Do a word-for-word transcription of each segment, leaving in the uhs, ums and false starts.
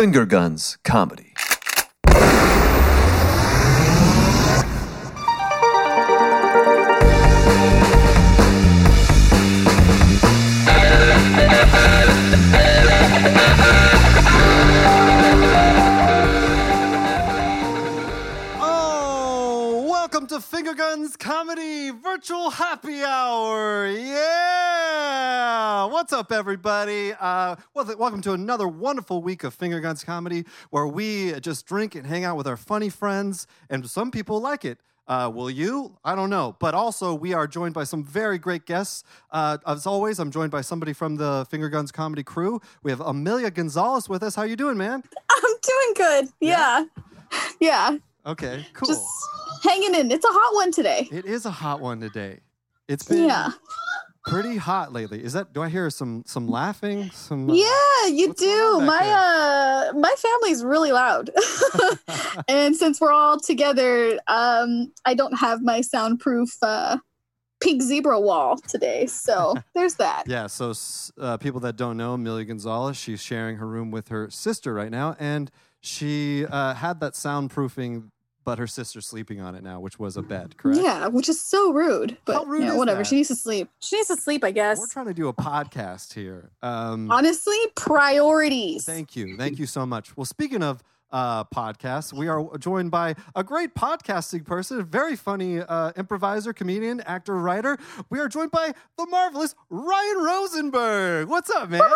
Finger Guns Comedy. Oh, welcome to Finger Guns Comedy Virtual Happy Hour. Yeah! What's up, everybody? Uh, well, th- welcome to another wonderful week of Finger Guns Comedy, where we just drink and hang out with our funny friends, and some people like it. Uh, will you? I don't know. But also, we are joined by some very great guests. Uh, as always, I'm joined by somebody from the Finger Guns Comedy crew. We have Amelia Gonzalez with us. How you doing, man? I'm doing good. Yeah. Yeah. Okay, cool. Just hanging in. It's a hot one today. It is a hot one today. It's been Yeah. pretty hot lately. Is that? Do I hear some some laughing? Some uh, Yeah, you what's going do. on back My uh my family's really loud. And since we're all together, um I don't have my soundproof uh pink zebra wall today. So there's that. Yeah. So uh, people that don't know, Amelia Gonzalez, she's sharing her room with her sister right now, and she uh, had that soundproofing, but her sister's sleeping on it now, which was a bed, correct? Yeah, which is so rude. But How rude you know, is whatever. that? She needs to sleep. She needs to sleep, I guess. We're trying to do a podcast here. Um, Honestly, priorities. Thank you. Thank you so much. Well, speaking of uh, podcasts, we are joined by a great podcasting person, a very funny uh, improviser, comedian, actor, writer. We are joined by the marvelous Ryan Rosenberg. What's up, man?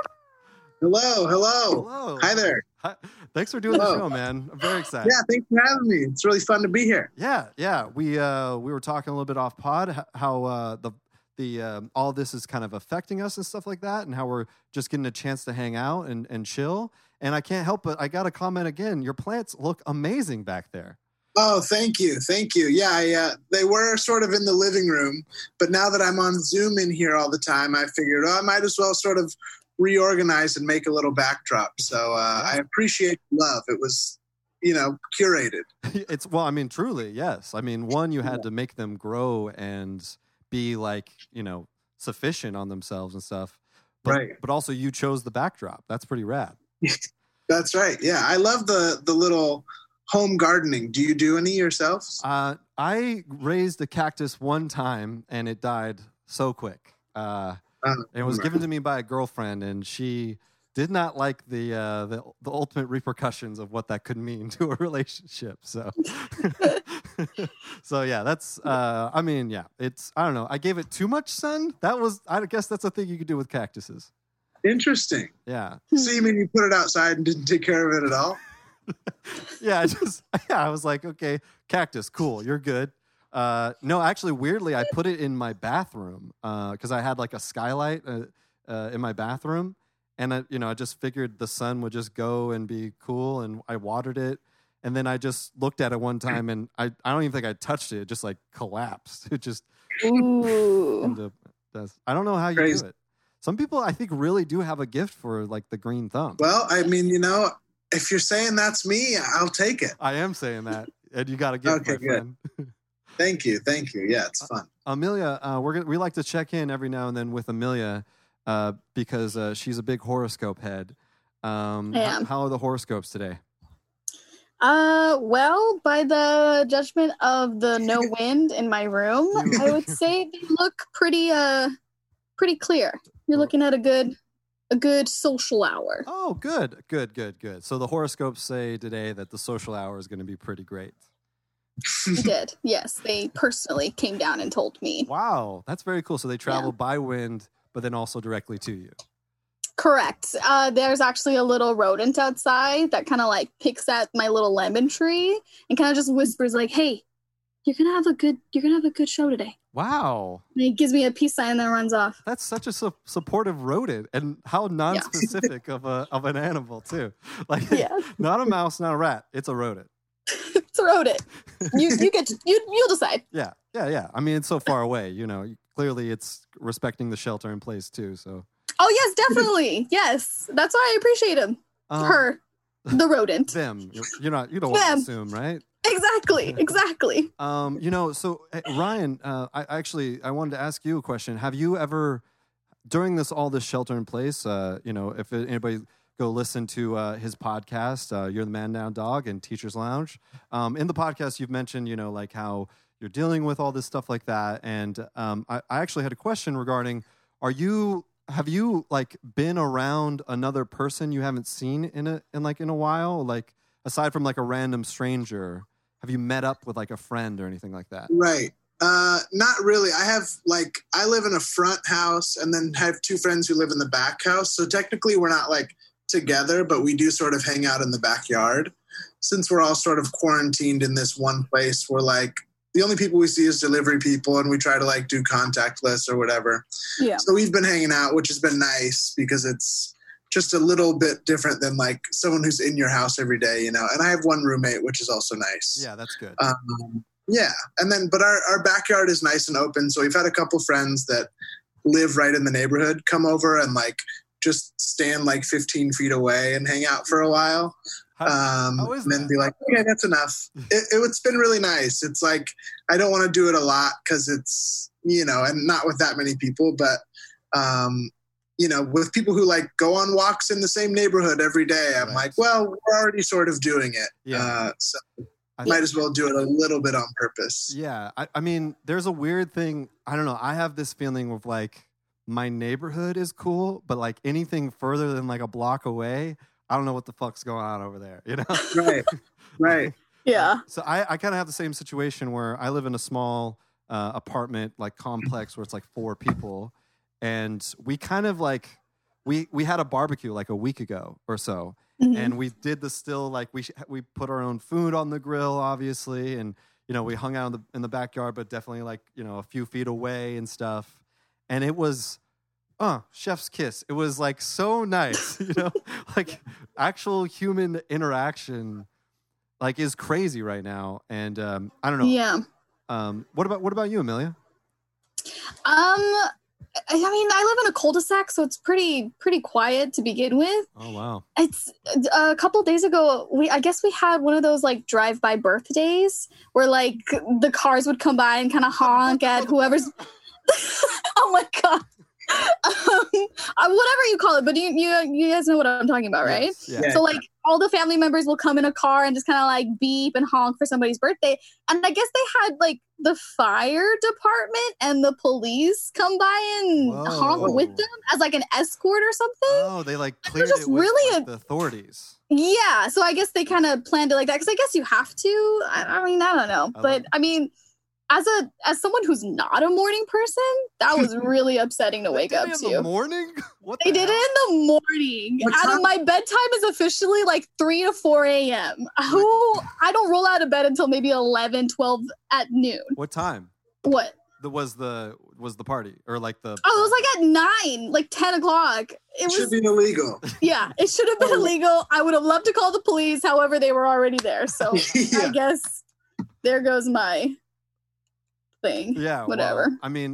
Hello, hello. Hello. Hi there. Hi. Thanks for doing Hello. the show, man. I'm very excited. Yeah, thanks for having me. It's really fun to be here. Yeah, yeah. We uh, we were talking a little bit off pod h- how uh, the the um, all this is kind of affecting us and stuff like that, and how we're just getting a chance to hang out and, and chill. And I can't help but I got to comment again. Your plants look amazing back there. Oh, thank you, thank you. Yeah, I, uh, they were sort of in the living room, but now that I'm on Zoom in here all the time, I figured, oh, I might as well sort of reorganize and make a little backdrop. So uh, I appreciate the love. It was, you know, curated. It's well, I mean, truly, yes. I mean, one, you had to make them grow and be like, you know, sufficient on themselves and stuff. But, Right. But also, you chose the backdrop. That's pretty rad. That's right. Yeah, I love the the little home gardening. Do you do any yourselves? Uh, I raised a cactus one time and it died so quick. Uh, Uh, it was given to me by a girlfriend, and she did not like the uh, the the ultimate repercussions of what that could mean to a relationship. So, so yeah, that's. Uh, I mean, yeah, it's. I don't know. I gave it too much sun. That was. I guess that's a thing you could do with cactuses. Interesting. Yeah. So you mean you put it outside and didn't take care of it at all? Yeah. I just. Yeah. I was like, okay, cactus, cool. You're good. Uh, no, actually, weirdly, I put it in my bathroom because I had like a skylight uh, uh, in my bathroom, and I, you know, I just figured the sun would just go and be cool, and I watered it, and then I just looked at it one time, and I, I don't even think I touched it; it just like collapsed. It just, Ooh. into, does. I don't know how you Crazy. do it. Some people, I think, really do have a gift for like the green thumb. Well, I mean, you know, if you're saying that's me, I'll take it. I am saying that, and you got to give Okay, my good. friend. Thank you. Thank you. Yeah, it's fun. Amelia, uh, we're gonna, we like to check in every now and then with Amelia uh, because uh, she's a big horoscope head. Um, I h- am. how are the horoscopes today? Uh, well, by the judgment of the no wind in my room, I would say they look pretty, uh, pretty clear. You're looking at a good, a good social hour. Oh, good, good, good, good. So the horoscopes say today that the social hour is going to be pretty great. They did, yes. They personally came down and told me. Wow, that's very cool. So they travel by wind, but then also directly to you. Correct. Uh, there's actually a little rodent outside that kind of like picks at my little lemon tree and kind of just whispers like, "Hey, you're gonna have a good, you're gonna have a good show today." Wow, And he gives me a peace sign and then runs off. that's such a su- supportive rodent, and how non-specific of a of an animal too. Like, Yeah. not a mouse, not a rat. It's a rodent. It's a rodent. You, you get, to, you, you'll decide. Yeah, yeah, yeah. I mean, it's so far away. You know, clearly it's respecting the shelter in place too. So, Oh yes, definitely. Yes, that's why I appreciate him. um, Her, the rodent. them. You're, you're not. You don't want to Them. assume, right? Exactly. Exactly. Um, you know. So, hey, Ryan, uh, I actually I wanted to ask you a question. Have you ever, during this all this shelter in place, uh, you know, if anybody go listen to uh, his podcast, uh, You're the Man Now Dog and Teacher's Lounge. Um, in the podcast, you've mentioned, you know, like how you're dealing with all this stuff like that. And um, I, I actually had a question regarding, are you, have you like been around another person you haven't seen in a, in like in a while? Like aside from like a random stranger, have you met up with like a friend or anything like that? Right. Uh, not really. I have like, I live in a front house and then have two friends who live in the back house. So technically we're not like together, but we do sort of hang out in the backyard. Since we're all sort of quarantined in this one place, we're like, the only people we see is delivery people and we try to like do contactless or whatever. Yeah. So we've been hanging out, which has been nice because it's just a little bit different than like someone who's in your house every day, you know, and I have one roommate, which is also nice. Yeah, that's good. Um, Yeah. And then, but our, our backyard is nice and open. So we've had a couple friends that live right in the neighborhood come over and like just stand like fifteen feet away and hang out for a while. How, Um, how is and then that? be like, okay, that's enough. It, it, it's been really nice. It's like, I don't want to do it a lot because it's, you know, and not with that many people, but, um, you know, with people who like go on walks in the same neighborhood every day, I'm Right. like, well, we're already sort of doing it. Yeah. Uh, so I might as well do it a little bit on purpose. Yeah, I, I mean, there's a weird thing. I don't know. I have this feeling of like my neighborhood is cool, but like anything further than like a block away, I don't know what the fuck's going on over there. You know? Right. Right. Yeah. So I, I kind of have the same situation where I live in a small uh, apartment like complex where it's like four people, and we kind of like we we had a barbecue like a week ago or so. Mhm. And we did the still like we sh- we put our own food on the grill, obviously, and you know we hung out in the in the backyard, but definitely like you know a few feet away and stuff. And it was, uh, chef's kiss. It was like so nice, you know, like actual human interaction, like is crazy right now. And um, I don't know. Yeah. Um, what about what about you, Amelia? Um, I I mean, I live in a cul-de-sac, so it's pretty pretty quiet to begin with. Oh wow. It's a couple days ago. We I guess we had one of those like drive-by birthdays where like the cars would come by and kind of honk at whoever's. Oh my god. Um, uh, whatever you call it, but you, you you guys know what I'm talking about, right? Yes, yeah. Yeah. So like all the family members will come in a car and just kind of like beep and honk for somebody's birthday. And I guess they had like the fire department and the police come by and Whoa. honk with them as like an escort or something. Oh, they like cleared just it with really like, a- the authorities. Yeah, so I guess they kind of planned it like that because I guess you have to. I, I mean, I don't know, I but love- I mean, as a as someone who's not a morning person, that was really upsetting to They wake did up it in to. the morning. What They the did hell? it in the morning. What Out time? of my bedtime is officially like three to four a.m. Who I don't roll out of bed until maybe eleven, twelve at noon. What time? What? The was the was the party or like the? Oh, it was like at nine, like ten o'clock. It It was should be illegal. yeah. It should have been Oh. illegal. I would have loved to call the police. However, they were already there. So I Yeah. guess there goes my thing. Yeah, Whatever. well, I mean,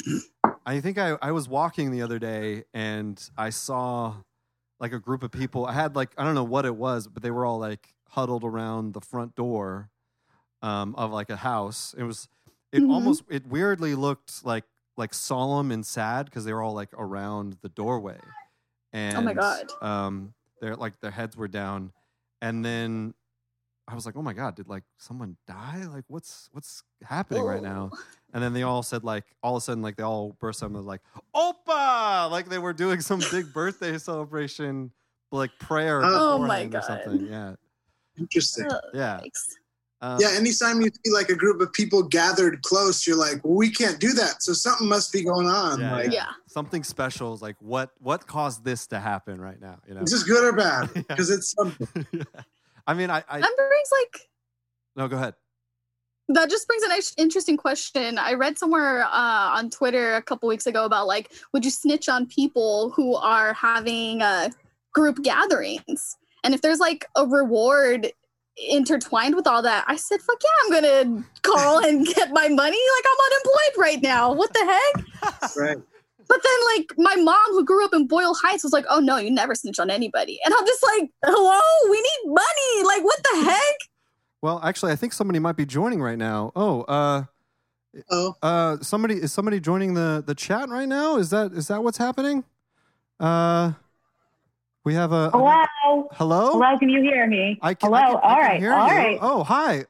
I think I, I was walking the other day and I saw like a group of people. I had like, I don't know what it was, but they were all like huddled around the front door um, of like a house. It was, it Mhm. almost, it weirdly looked like, like solemn and sad because they were all like around the doorway. And, Oh my God. Um, they're like, their heads were down. And then I was like, oh my God, did like someone die? Like what's, what's happening right now? Oh. And then they all said like, all of a sudden, like they all burst out and was like, Opa! Like they were doing some big birthday celebration, like prayer Oh my beforehand or God. something. Yeah. Interesting. Ugh, Yeah. yikes. Um, Yeah, anytime you see like a group of people gathered close, you're like, well, we can't do that. So something must be going on. Yeah, like, Yeah. Something special is like, what, what caused this to happen right now? You know? is this good or bad? Yeah. Because it's something. I mean, I, I, That brings like no, go ahead. that just brings an nice- interesting question. I read somewhere uh, on Twitter a couple weeks ago about like, would you snitch on people who are having uh, group gatherings? And if there's like a reward intertwined with all that, I said, fuck yeah, I'm gonna call and get my money. Like I'm unemployed right now. What the heck? Right. But then like my mom who grew up in Boyle Heights was like, oh no, you never snitch on anybody. And I'm just like, hello, we need money. Like what the heck? Well, actually, I think somebody might be joining right now. Oh, uh, Oh, uh, somebody is somebody joining the the chat right now? Is that is that what's happening? Uh, We have a Hello. Hello. Hello. Can you hear me? I can. Hello. I can, all I can right. hear all you. right. Oh, hi.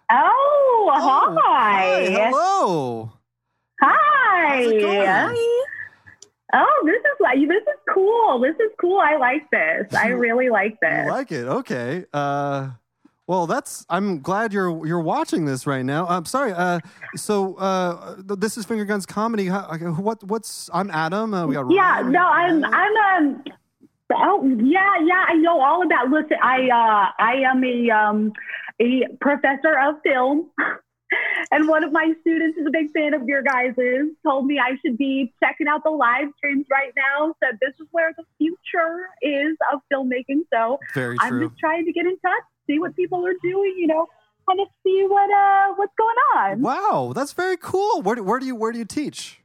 Oh, Oh, hi. Hello. Hi. How's it going? Oh, this is like this is cool. This is cool. I like this. I really like this. You like it? Okay. Uh, well, that's. I'm glad you're you're watching this right now. I'm sorry. Uh, so uh, this is Finger Guns Comedy. How, what what's? I'm Adam. Uh, we got Yeah. Ryan, we No, got I'm. Matt. I'm. Um. Oh, yeah. Yeah. I know all about. Listen, I. Uh. I am a. Um. A professor of film. And one of my students is a big fan of your guys's, told me I should be checking out the live streams right now, said this is where the future is of filmmaking. So Very I'm true. just trying to get in touch, see what people are doing, you know, kind of see what uh what's going on. Wow, that's very cool. Where do, where do you where do you teach?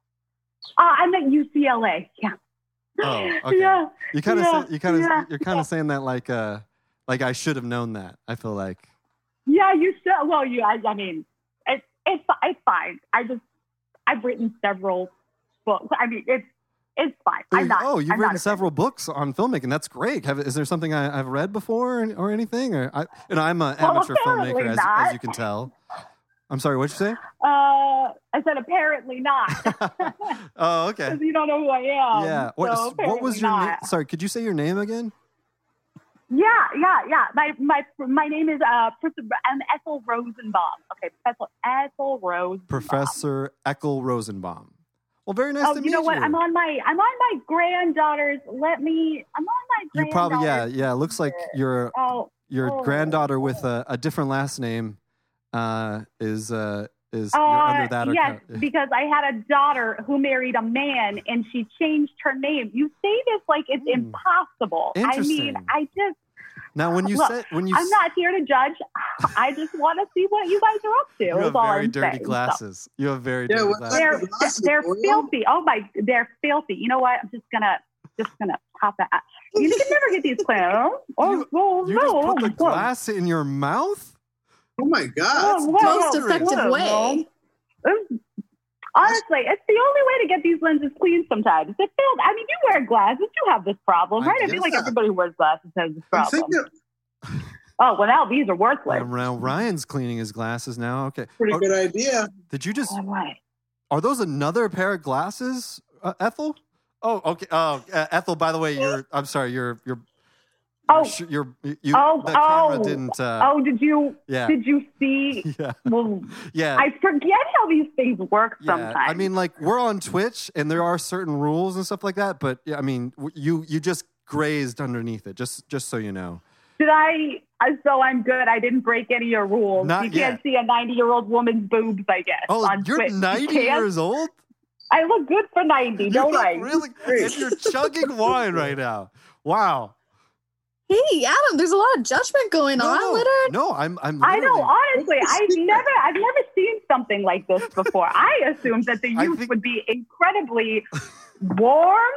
Uh, I'm at U C L A. Yeah. Oh, okay. Yeah. You kind of yeah, you kind of yeah, you're kind yeah. of saying that like uh like I should have known that. I feel like. Yeah, you should. Well, you. I, I mean, it's it's it's fine. I just I've written several books. I mean, it's it's fine. I'm not. oh, you've I'm written not several books on filmmaking. That's great. Have, is there something I, I've read before or, or anything? Or I, you know, I'm an Well, amateur apparently filmmaker, as, not. as you can tell. I'm sorry. What'd you say? Uh, I said apparently not. Oh, okay. Because you don't know who I am. Yeah. What, So what was apparently your name? not. Sorry, could you say your name again? Yeah, yeah, yeah. My my my name is uh I'm Ethel Rosenbaum. Okay, Professor Ethel Rosenbaum. Professor Eckel Rosenbaum. Well, very nice Oh, to you meet know what? you. I'm on my I'm on my granddaughter's. Let me. I'm on my You granddaughter's. probably yeah yeah. It looks like your Oh, your oh. granddaughter with a, a different last name uh, is uh, is Uh, you're under that yes, account. because I had a daughter who married a man, and she changed her name. You say this like it's Hmm. impossible. I mean, Interesting. I just. Now, when you Look, said when you I'm s- not here to judge. I just want to see what you guys are up to. you is have all very I'm dirty saying. So, glasses. You have very Yeah, dirty what- glasses. they're Glasses, they're boy. filthy. Oh my, they're filthy. You know what? I'm just gonna just gonna pop that. You can never get these clowns. Oh, You- oh You no! just oh put my the God. glass in your mouth? Oh my God. Whoa, whoa, Most whoa, effective whoa, way. whoa. Honestly, it's the only way to get these lenses clean sometimes. It's filled. I mean, you wear glasses, you have this problem, I right? I feel like guess. everybody who wears glasses has this I'm problem. thinking Oh, well, now these are worthless. And now Ryan's cleaning his glasses now. Okay. pretty Oh, good idea. did you just? All right. Are those another pair of glasses, uh, Ethel? Oh, okay. Oh, uh, Ethel. By the way, you're. I'm sorry. You're. You're. Oh. You're. you're you, Oh, the camera oh. didn't. Uh, Oh, did you yeah. did you see? Yeah. Well, Yeah. I forget how these things work Yeah, sometimes. I mean, like we're on Twitch, and there are certain rules and stuff like that. But yeah, I mean, w- you you just grazed underneath it, just just so you know. did I? uh, So I'm good. I didn't break any of your rules. Not you can't yet. see a ninety year old woman's boobs, I guess. Oh, on you're Twitch. You ninety can't? years old. I look good for ninety, You don't look I? really, Great. and you're chugging wine right now. Wow. Hey, Adam, there's a lot of judgment going No, on, no, Leonard. no, I'm I'm. I know. literally- Honestly, I've never, I've never seen something like this before. I assumed that the I youth think- would be incredibly warm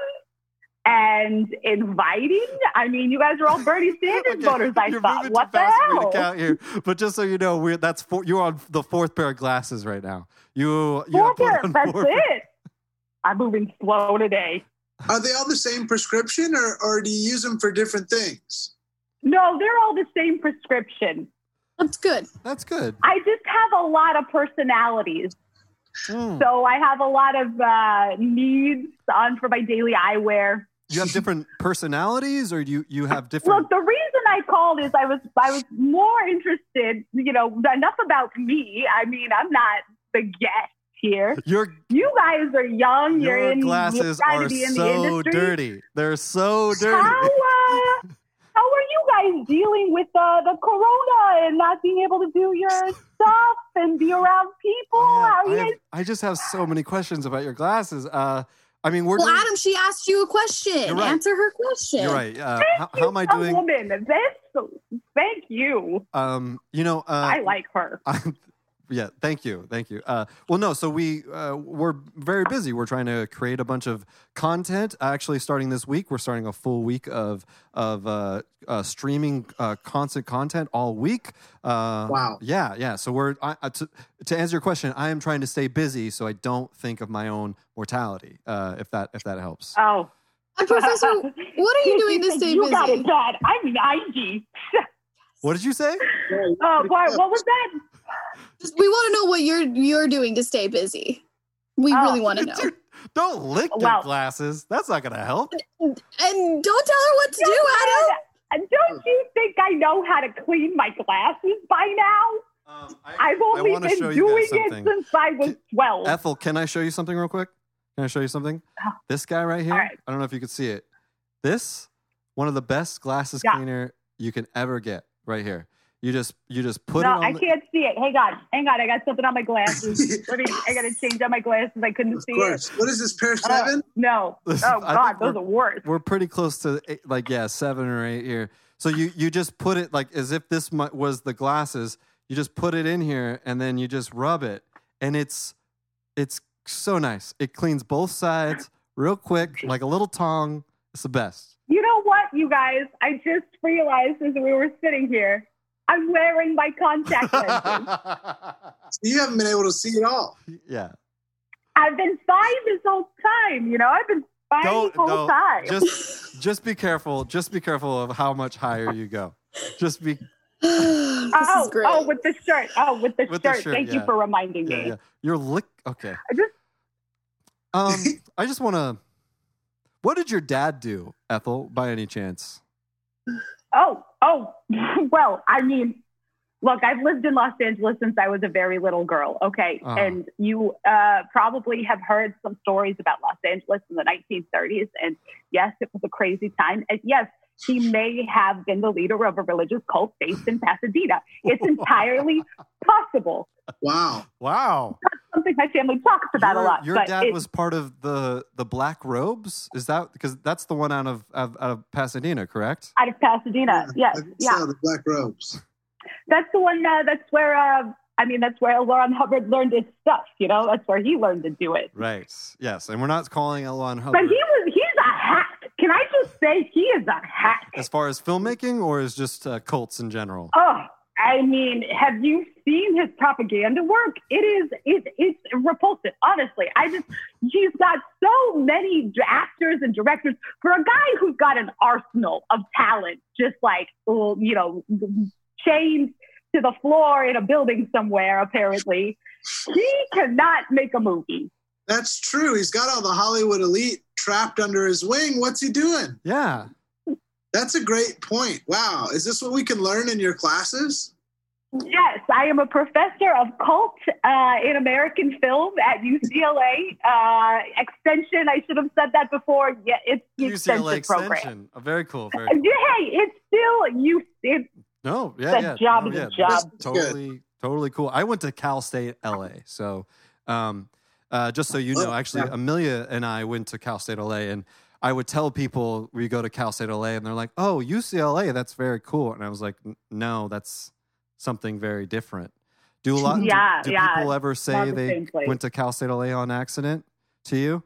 and inviting. I mean, you guys are all Bernie Sanders Okay, voters. I you're thought, moving what too the fast for me hell? to count here. But just so you know, we're that's four, you're on the fourth pair of glasses right now. You you Four have put pairs, on that's four- it. I'm moving slow today. Are they all the same prescription, or, or do you use them for different things? No, they're all the same prescription. That's good. That's good. I just have a lot of personalities. Mm. So I have a lot of uh, needs on for my daily eyewear. You have different personalities, or you you have different. Look, the reason I called is I was I was more interested, you know, enough about me. I mean, I'm not the guest here. Your You guys are young. You're your in. glasses you're trying are to be in the so industry. dirty. They're so dirty. How uh, how are you guys dealing with uh, the corona and not being able to do your stuff and be around people? How are I, you have- guys? I just have so many questions about your glasses. Uh, I mean, we're Well, doing, Adam, she asked you a question. You're right. Answer her question. you're right. Uh, Thank how, you, how am I a doing? woman. This, thank you. Um, you know, uh, I like her. I'm, yeah, thank you, thank you. Uh, well, no, so we uh, we're very busy. We're trying to create a bunch of content. Actually, starting this week, we're starting a full week of of uh, uh, streaming uh, constant content all week. Uh, Wow. Yeah, yeah. So we're I, I- to, to answer your question. I am trying to stay busy so I don't think of my own mortality. Uh, if that if that helps. Oh, Uh, Professor, what are you doing to stay you busy? got it bad. I'm ninety. What did you say? Oh, what, what was that? Just, we want to know what you're you're doing to stay busy. We Oh. really want to know. Dude, don't lick Well- your glasses. That's not gonna help. And don't tell her what to do, Adam. And don't you think I know how to clean my glasses by now? Um, I've only wanna been show you doing guys it something. since I was twelve. Ethel, can I show you something real quick? Can I show you something? Oh. This guy right here. All right. I don't know if you can see it. This, one of the best glasses Yeah. cleaner you can ever get. Right here. You just you just put no, it on. I the, can't see it. Hang on, hang on. I got something on my glasses. Let me. I gotta change out my glasses. I couldn't Of see course. What is this, pair it. seven? Uh, no. Oh This- I think God, those we're- are worse. We're pretty close to eight, like yeah, seven or eight here. So you you just put it like as if this mu- was the glasses. You just put it in here and then you just rub it, and it's it's so nice. It cleans both sides real quick, like a little tongue. It's the best. You know what, you guys? I just realized as we were sitting here, I'm wearing my contact lenses. You haven't been able to see it all. yeah. I've been fine this whole time. You know, I've been fine Don't the whole no, time. just just be careful. Just be careful of how much higher you go. Just be this oh, is great. oh, with the shirt. Oh, with the With the shirt. shirt, Thank yeah. you for reminding yeah, me. yeah. You're lick. Okay. I just Um, I just want to. What did your dad do, Ethel, by any chance? Oh, oh, well, I mean, look, I've lived in Los Angeles since I was a very little girl, okay? Uh-huh. And you uh, probably have heard some stories about Los Angeles in the nineteen thirties. And yes, it was a crazy time. And yes, he may have been the leader of a religious cult based in Pasadena. It's entirely possible. Wow. Wow. Something my family talks about your, a lot. Your but dad it- was part of the the Black Robes. Is that because that's the one out of out, out of Pasadena, correct? out of Pasadena. Yes, I think yeah. so, the black robes. That's the one. Uh, that's where. Uh, I mean, that's where L. Ron Hubbard learned his stuff. You know, that's where he learned to do it. Right. Yes, and we're not calling L. Ron But Hubbard he was—he's a hack. Can I just say he is a hack? as far as filmmaking, or is just uh, cults in general. Oh, I mean, have you seen his propaganda work? It is. It, it's repulsive. Honestly, I just—he's got so many actors and directors for a guy who's got an arsenal of talent, just like oh, you know, chained to the floor in a building somewhere. Apparently, he cannot make a movie. That's true. He's got all the Hollywood elite trapped under his wing. What's he doing? Yeah. That's a great point. Wow. Is this what we can learn in your classes? Yes, I am a professor of cult uh, in American film at U C L A. Uh, extension, I should have said that before. Yeah, it's the U C L A extension program. extension. Oh, very cool. Very And cool. Hey, it's still you. It, No, yeah, That yeah. job no, is a yeah. job. That's Totally, totally cool. I went to Cal State L A. So, um, uh, just so you know, Oh, actually, yeah. Amelia and I went to Cal State L A, and I would tell people we go to Cal State L A, and they're like, "Oh, U C L A, that's very cool." And I was like, "N- "No, that's something very different." Do a lot? Yeah, do, do yeah, people ever not say the they same place. went to Cal State L A on accident to you?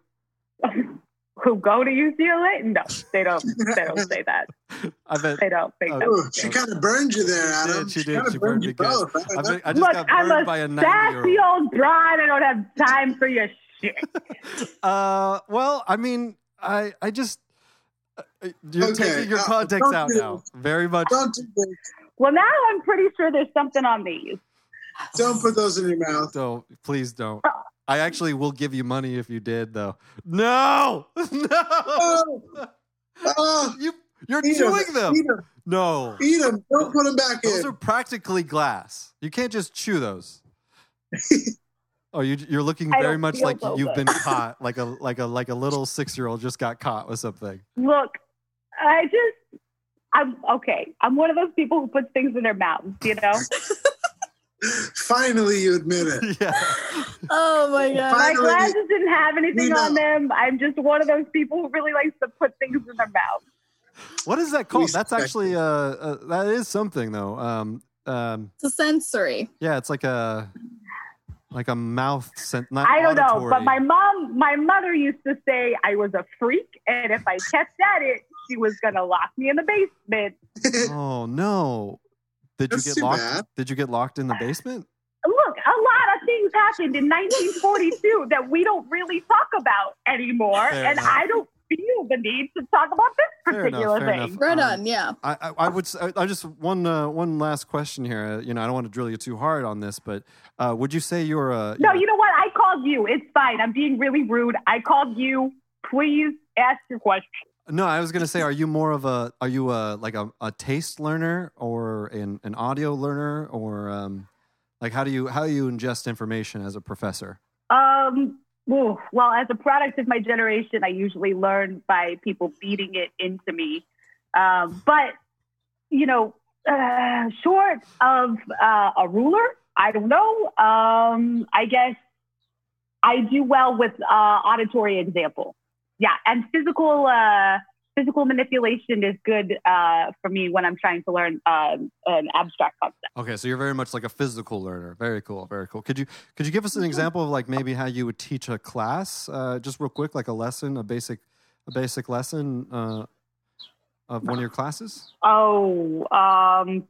who go to U C L A? No, they don't. They don't say that. I bet. They don't think Oh, that. Ooh, she kind of burned you there, She did, Adam. she did. kinda She burned me you good. both. I I, don't know. bet- I just Look, got I'm burned a by a sassy ninety-year-old. old bride. I don't have time for your shit. Uh, well, I mean, I, I just, uh, you're Okay, taking your uh, context don't out do now. Very much. Don't, do this. Well, now I'm pretty sure there's something on these. Don't put those in your mouth. Don't, please don't. I actually will give you money if you did, though. No, no, Oh, oh, you, you're eat 'em, chewing them. Eat them. No, Eat them. Don't put them back those in. are practically glass. You can't just chew those. Oh, you, you're looking I very don't much feel like so you've good. been caught, like a like a like a little six year old just got caught with something. Look, I just, I'm okay. I'm one of those people who puts things in their mouths, you know? Finally, you admit it. Yeah. Oh my god. My Finally, glasses didn't have anything we on know. them. I'm just one of those people who really likes to put things in their mouth. What is that called? That's Respect. actually uh, uh that is something though. Um um It's a sensory. yeah, it's like a like a mouth scent. Not I don't know, auditory. but my mom, my mother used to say I was a freak, and if I kept at it, she was gonna lock me in the basement. Oh no! Did That's you get too locked? bad. Did you get locked in the basement? Look, a lot of things happened in nineteen forty-two that we don't really talk about anymore, Fair and enough. I don't feel the need to talk about this Fair particular enough, fair thing. enough. Right Um, on, yeah. I, I, I would. s- I, I just one uh, one last question here. Uh, you know, I don't want to drill you too hard on this, but uh, would you say you're a? No, you're- you know what? I called you. It's fine. I'm being really rude. I called you. Please ask your question. No, I was gonna say, are you more of a? Are you a like a, a taste learner or an, an audio learner or um, like how do you how do you ingest information as a professor? Um. Ooh, well, as a product of my generation, I usually learn by people feeding it into me. Um, but you know, uh, short of uh, a ruler, I don't know. Um, I guess I do well with uh, auditory example. Yeah, and physical uh, physical manipulation is good uh, for me when I'm trying to learn uh, an abstract concept. Okay, so you're very much like a physical learner. Very cool, very cool. Could you could you give us an example of like maybe how you would teach a class, uh, just real quick, like a lesson, a basic a basic lesson uh, of one of your classes? Oh, um,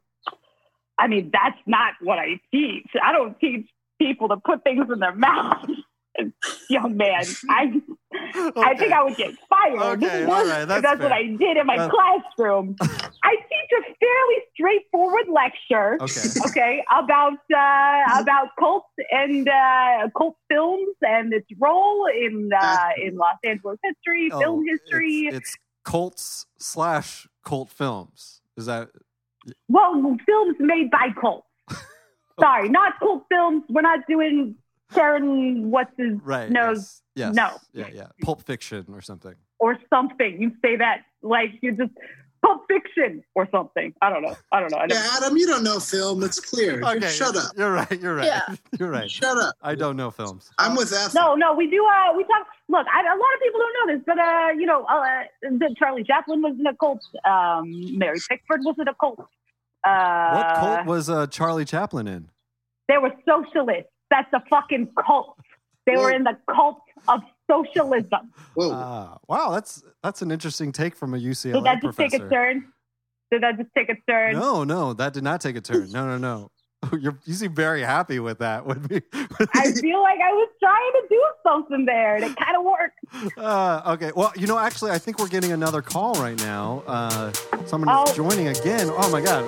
I mean, that's not what I teach. I don't teach people to put things in their mouth. Young man, I I think I would get fired. Okay, all right, that's if that's fair. what I did in my Uh, classroom. I teach a fairly straightforward lecture. Okay. Okay, about uh, about cult and uh, cult films and its role in uh, in Los Angeles history, Oh, film history. It's, it's cults slash cult films. Is that Well, films made by cults. Sorry, not cult films. We're not doing Karen, what's his right? nose, Yes. yes. no. Yeah, yeah. Pulp Fiction or something. or something. You say that like you're just Pulp Fiction or something. I don't know. I don't know. I don't Yeah, Adam, you don't know film. It's clear. Okay. Shut up. You're right. You're right. Yeah. You're right. Shut up. I don't know films. I'm with Ethel. No, no, we do. Uh, we talk. Look, I, a lot of people don't know this, but uh, you know, uh, the Charlie Chaplin was in a cult. Um, Mary Pickford was in a cult. Uh, What cult was uh, Charlie Chaplin in? They were socialists. That's a fucking cult. They were Whoa. in the cult of socialism. Whoa. Ah, wow, that's that's an interesting take from a U C L A Did that just professor. take a turn? Did that just take a turn? No, no, that did not take a turn. No, no, no. You're, you seem very happy with that. Would be. I feel like I was trying to do something there, and it kind of worked. Uh, okay. Well, you know, actually, I think we're getting another call right now. Uh, someone is Oh. joining again. Oh my God.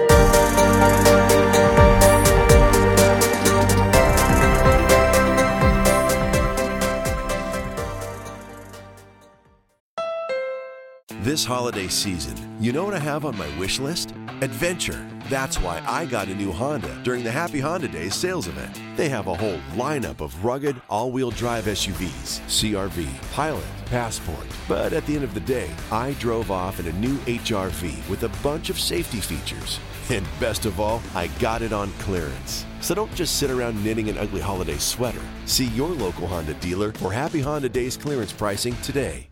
Uh, This holiday season, you know what I have on my wish list? Adventure. That's why I got a new Honda during the Happy Honda Days sales event. They have a whole lineup of rugged, all-wheel drive S U Vs, C R V, Pilot, Passport. But at the end of the day, I drove off in a new H R V with a bunch of safety features. And best of all, I got it on clearance. So don't just sit around knitting an ugly holiday sweater. See your local Honda dealer for Happy Honda Days clearance pricing today.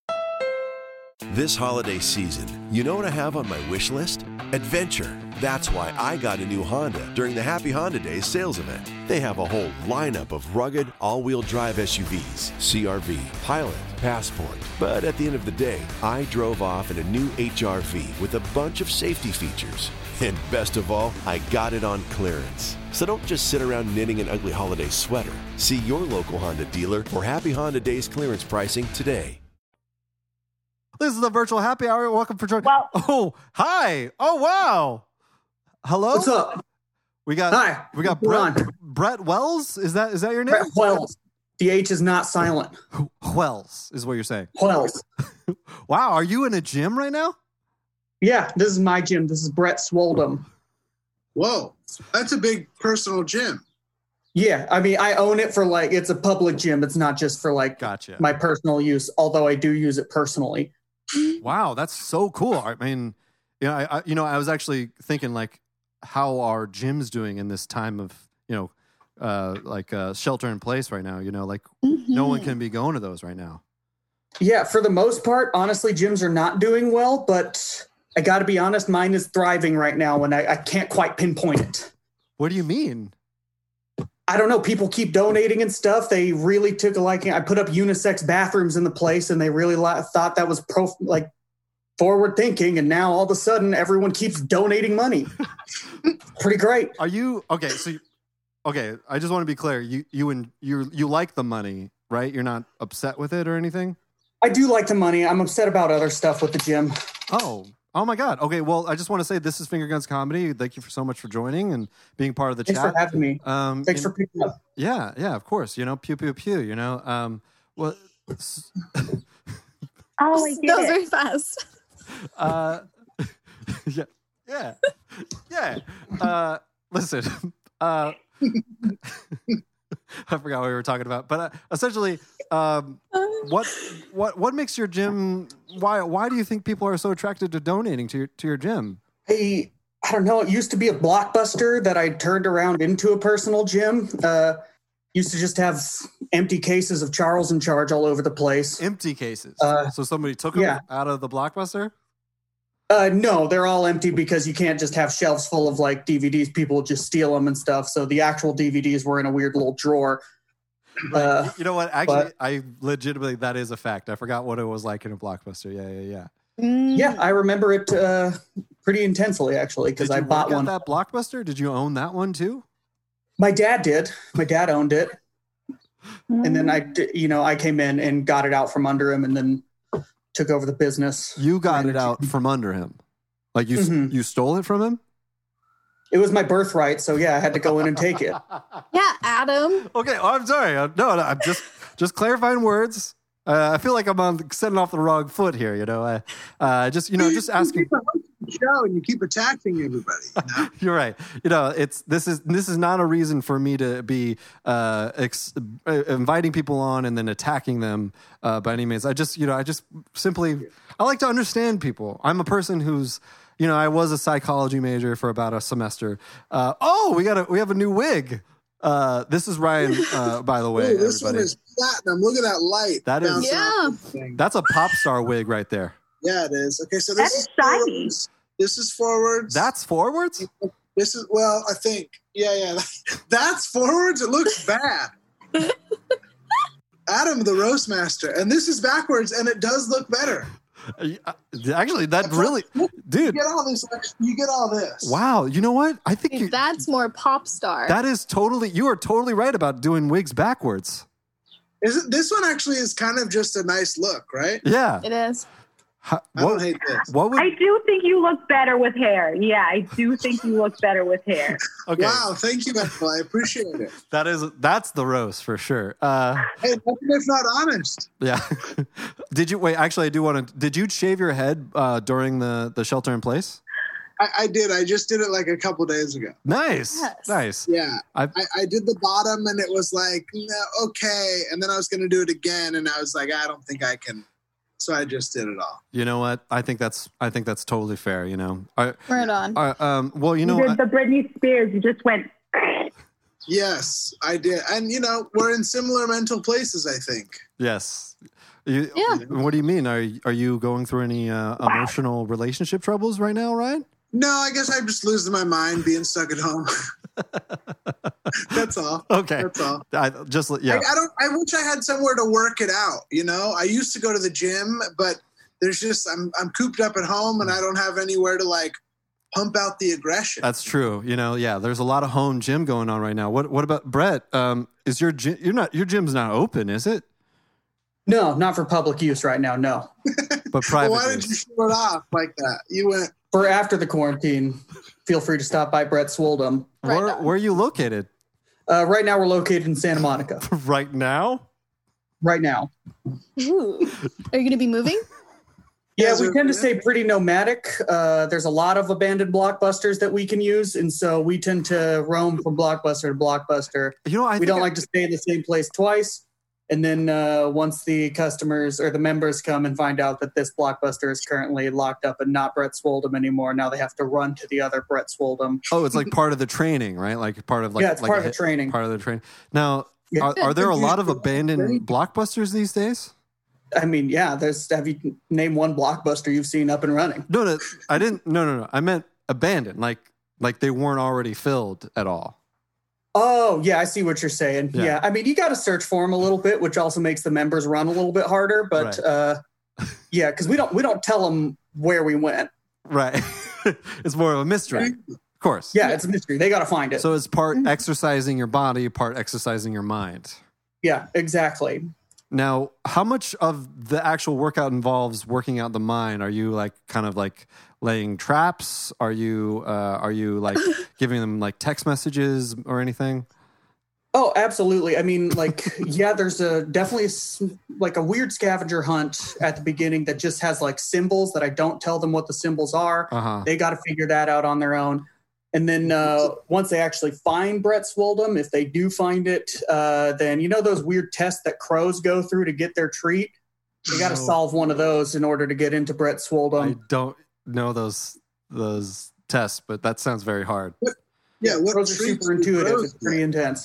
This holiday season, you know what I have on my wish list? Adventure. That's why I got a new Honda during the Happy Honda Days sales event. They have a whole lineup of rugged, all-wheel drive S U Vs, C R V, Pilot, Passport. But at the end of the day, I drove off in a new H R V with a bunch of safety features. And best of all, I got it on clearance. So don't just sit around knitting an ugly holiday sweater. See your local Honda dealer for Happy Honda Days clearance pricing today. this is the virtual happy hour. Welcome for joining. Well- oh, hi. Oh, wow. Hello. What's up? We got. Hi. We got What's Brett, going Brett Wells. Is that is that your name? Brett Wells. The H is not silent. Wells is what you're saying. Wells. Wow. Are you in a gym right now? Yeah, this is my gym. This is Brett Swoldham. Whoa. That's a big personal gym. Yeah, I mean, I own it for like, it's a public gym. It's not just for like Gotcha. my personal use, although I do use it personally. Wow, that's so cool. I mean, you know, I, I you know, I was actually thinking like, how are gyms doing in this time of you know, uh, like uh, shelter in place right now? You know, like no one can be going to those right now. Yeah, for the most part, honestly, gyms are not doing well, but I got to be honest, mine is thriving right now, and I, I can't quite pinpoint it. What do you mean? I don't know. People keep donating and stuff. They really took a liking. I put up unisex bathrooms in the place, and they really li- thought that was pro like forward thinking. And now all of a sudden, everyone keeps donating money. Pretty great. Are you okay? So, you, okay, I just want to be clear. You you and you you like the money, right? You're not upset with it or anything. I do like the money. I'm upset about other stuff with the gym. Oh, oh my God. Okay, well, I just want to say this is Finger Guns Comedy. Thank you for so much for joining and being part of the Thanks chat. for having me. Um, Thanks and- for picking up. Yeah, yeah, of course. You know, pew pew pew. You know, um, well, s- Oh, I That get was it. very fast. uh, yeah, yeah, yeah. Uh, listen, uh, I forgot what we were talking about, but uh, essentially, um, what what what makes your gym? Why why do you think people are so attracted to donating to your to your gym? I, I don't know. It used to be a Blockbuster that I turned around into a personal gym. Uh, used to just have empty cases of Charles in Charge all over the place. Empty cases. Uh, so somebody took them yeah. out of the Blockbuster. Uh, no, they're all empty because you can't just have shelves full of like D V Ds. People would just steal them and stuff. So the actual D V Ds were in a weird little drawer. Uh, You know what? Actually, but- I legitimately that is a fact. I forgot what it was like in a Blockbuster. Yeah, yeah, yeah. Mm. yeah, I remember it uh, pretty intensely actually because Did I you bought work one. at that Blockbuster? Did you own that one too? My dad did. My dad owned it, and then I, d- you know, I came in and got it out from under him, and then took over the business. You got it Energy. out from under him. Like you Mhm. you stole it from him? It was my birthright, so yeah, I had to go in and take it. Yeah, Adam. Okay, oh, I'm sorry. Uh, No, no, I'm just just clarifying words. Uh, I feel like I'm on setting off the wrong foot here. You know, I uh, just you know just asking. Show and you keep attacking everybody. You know? You're right. You know, it's this is this is not a reason for me to be uh, ex- uh, inviting people on and then attacking them uh, by any means. I just you know I just simply I like to understand people. I'm a person who's you know I was a psychology major for about a semester. Uh, oh, we got a we have a new wig. Uh, this is Ryan, uh, by the way. Ooh, this one everybody. is platinum. Look at that light. That is- bouncing Yeah. off the thing. That's a pop star wig right there. Yeah, it is. Okay, so That this is is shiny. forwards. This is forwards. That's forwards. This is well, I think. Yeah, yeah. That's forwards. It looks bad. Adam, the roast master, and this is backwards, and it does look better. Uh, Actually, that really, You dude. get all this. You get all this. Wow. You know what? I think you, That's more pop star. that is totally. You are totally right about doing wigs backwards. Is it? This one actually is kind of just a nice look, right? Yeah. it is. How- I don't what, hate this. what would? I do think you look better with hair. Yeah, I do think you look better with hair. Okay. Wow, thank you, Michael. I appreciate it. That is that's the roast for sure. Uh, Hey, nothing if not honest. yeah. Did you wait? Actually, I do want to. Did you shave your head uh, during the the shelter in place? I, I did. I just did it like a couple days ago. Nice. Yes. Nice. Yeah, I I, I did the bottom, and it was like, no, okay. And then I was going to do it again, and I was like, I don't think I can. So I just did it all. You know what? I think that's I think that's totally fair. You know. I, Right on. I, um. Well, you You know. did I- the Britney Spears. You just went. Yes, I did. And, you know, we're in similar mental places, I think. yes. You, Yeah. What do you mean? Are you- are you going through any uh, emotional relationship troubles right now, Ryan? No, I guess I'm just losing my mind being stuck at home. That's all. Okay. That's all. I just yeah. I, I don't. I wish I had somewhere to work it out. You know, I used to go to the gym, but there's just I'm I'm cooped up at home, and I don't have anywhere to like pump out the aggression. That's true. You know, yeah. There's a lot of home gym going on right now. What What about Brett? Um, is your gym? You're not. Your gym's not open, is it? No, not for public use right now. No, But Well, private. why did you use. show it off like that? You went. for after the quarantine, feel free to stop by Brett Swoldom. Right Where on. Where are you located Uh, right now, we're located in Santa Monica. right now? Right now. Ooh. Are you going to be moving? Yeah, Yes, we sir. tend to stay pretty nomadic. Uh, there's a lot of abandoned Blockbusters that we can use, and so we tend to roam from Blockbuster to Blockbuster. You know, I we think don't I- like to stay in the same place twice. And then uh, once the customers or the members come and find out that this Blockbuster is currently locked up and not Brett Swoldom anymore, now they have to run to the other Brett Swoldom. Oh, it's like part of the training, right? Like part of like yeah, it's like part a of the hit- training. Part of the training. Now, Yeah. are, are there a lot of abandoned blockbusters these days? I mean, yeah, there's have you name one Blockbuster you've seen up and running? No, no, I didn't. No, no, no. I meant abandoned, like like they weren't already filled at all. Oh, yeah, I see what you're saying. Yeah. Yeah, I mean, you got to search for them a little bit, which also makes the members run a little bit harder. But Right. uh, yeah, because we don't we don't tell them where we went. Right. It's more of a mystery, of course. Yeah, it's a mystery. They got to find it. So it's part exercising your body, part exercising your mind. Yeah, exactly. Now, how much of the actual workout involves working out the mind? Are you like kind of like laying traps? Are you uh, are you like giving them like text messages or anything? Oh, absolutely. I mean, like, yeah, there's a definitely a, like a weird scavenger hunt at the beginning that just has like symbols that I don't tell them what the symbols are. Uh-huh. They got to figure that out on their own. And then uh, once they actually find Brett Swoldom, if they do find it, uh, then you know those weird tests that crows go through to get their treat? They got to Oh. solve one of those in order to get into Brett I Swoldom. don't know those those tests, but that sounds very hard. Yeah, what Crows are treats super do intuitive. crows It's pretty intense.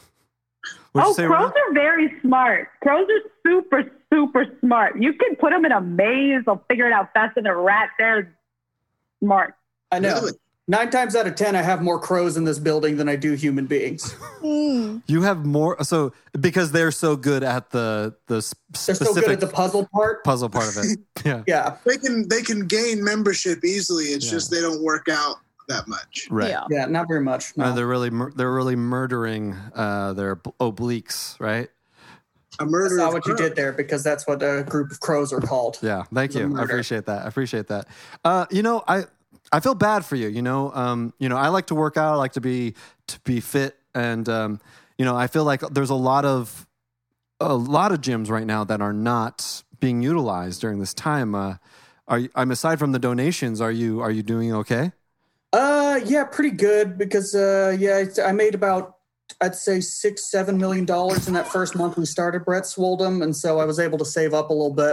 What'd you Oh, say, crows Ron? are very smart. Crows are super, super smart. You can put them in a maze; they'll figure it out faster than a rat. They're smart. I know. Really? Nine times out of ten, I have more crows in this building than I do human beings. Mm. You have more, so because they're so good at the the s- They're specific so good at the puzzle part. puzzle part of it. Yeah, Yeah, They can they can gain membership easily. It's Yeah. just they don't work out that much. right. Yeah. yeah, not very much. No. Uh, they're really mur- they're really murdering uh, their b- obliques, right? A I murder. saw of what you crows. did there because that's what a group of crows are called. Yeah, thank The you. I murder. appreciate that. I appreciate that. Uh, you know, I I feel bad for you. You know, um, you know, I like to work out. I like to be to be fit, and um, you know, I feel like there's a lot of a lot of gyms right now that are not being utilized during this time. Uh, are you, I'm aside from the donations, are you are you doing okay? Uh, yeah, pretty good because uh, yeah, it's- I made about I'd say six, seven million dollars in that first month we started Brett Swoldom, and so I was able to save up a little bit.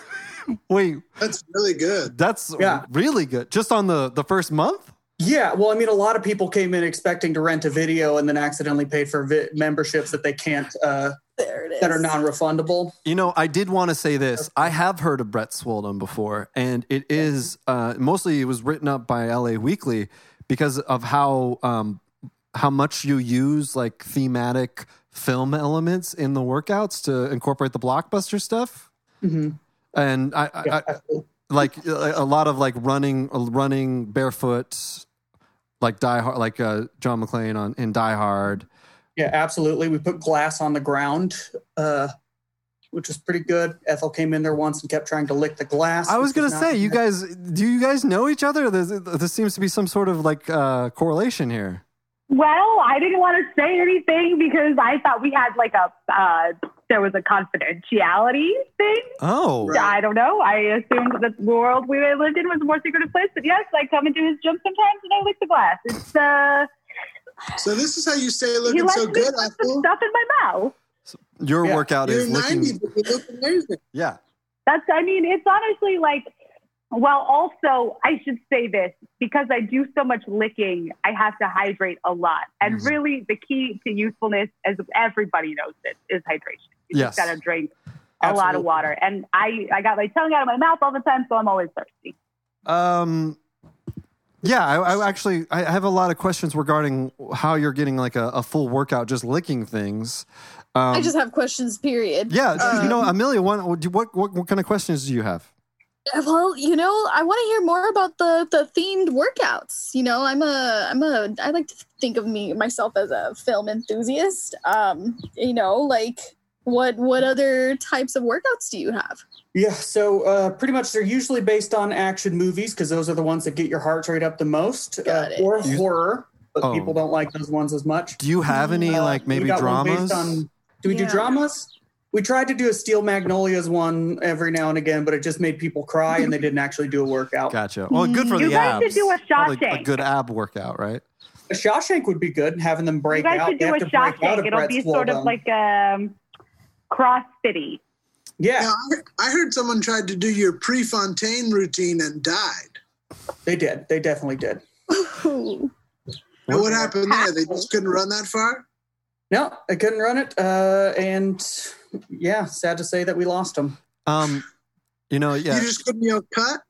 Wait, That's really good. that's Yeah. really good. Just on the the first month? Yeah, well, I mean, a lot of people came in expecting to rent a video and then accidentally paid for vi- memberships that they can't uh, There it is. that are non-refundable. You know, I did want to say this. I have heard of Brett Swoldom before, and it is uh, mostly it was written up by L A Weekly because of how um, how much you use like thematic film elements in the workouts to incorporate the blockbuster stuff. Mm-hmm. And I, I, Yeah, I like a a lot of like running, running barefoot, like Die Hard, like uh, John McClane on in Die Hard. yeah, absolutely. We put glass on the ground, uh, which was pretty good. Ethel came in there once and kept trying to lick the glass. I was which gonna not- say, you guys, do you guys know each other? There's, there seems to be some sort of like uh, correlation here. Well, I didn't want to say anything because I thought we had like a uh, there was a confidentiality thing. Oh, Right. I don't know. I assumed that the world we lived in was a more secretive place. But yes, I come into his gym sometimes and I lick the glass. It's uh, So this is how you stay he looking lets so me good, put some Ethel. stuff in my mouth. your Yeah. workout You're is ninety, looking. but you look amazing. Yeah, That's, I mean, it's honestly like, well, also, I should say this because I do so much licking, I have to hydrate a lot. And Mhm. really, the key to youthfulness, as everybody knows this, is hydration. You Yes. just got to drink a lot of Absolutely. water. And I, I got my tongue out of my mouth all the time, so I'm always thirsty. um, yeah. I, I actually I have a lot of questions regarding how you're getting like a, a full workout just licking things. Um, I just have questions, period. yeah, you know, Um, Amelia, what, what what what kind of questions do you have? Well, you know, I want to hear more about the the themed workouts. You know, I'm a I'm a I like to think of me myself as a film enthusiast. Um, you know, like what what other types of workouts do you have? Yeah, so uh, pretty much they're usually based on action movies because those are the ones that get your heart rate up the most, uh, Got it. or You- horror, but Oh. people don't like those ones as much. Do you have any Uh, like we maybe got one dramas? based on- do we do Yeah. dramas? We tried to do a Steel Magnolias one every now and again, but it just made people cry and they didn't actually do a workout. Gotcha. Well, good for You the guys abs. should do a Probably a Shawshank. good ab workout, right? A Shawshank would be good, having them You break guys out. should They do a have to break out Shawshank. of It'll Brett be sort of Swoldom. like um, CrossFitty. Yeah, Now, I, I heard someone tried to do your Prefontaine routine and died. they did. They definitely did. Ooh. And what happened there? They just couldn't run that far? No, I couldn't run it. Uh, and yeah, sad to say that we lost them. Um, you know, yeah. You just couldn't yell cut?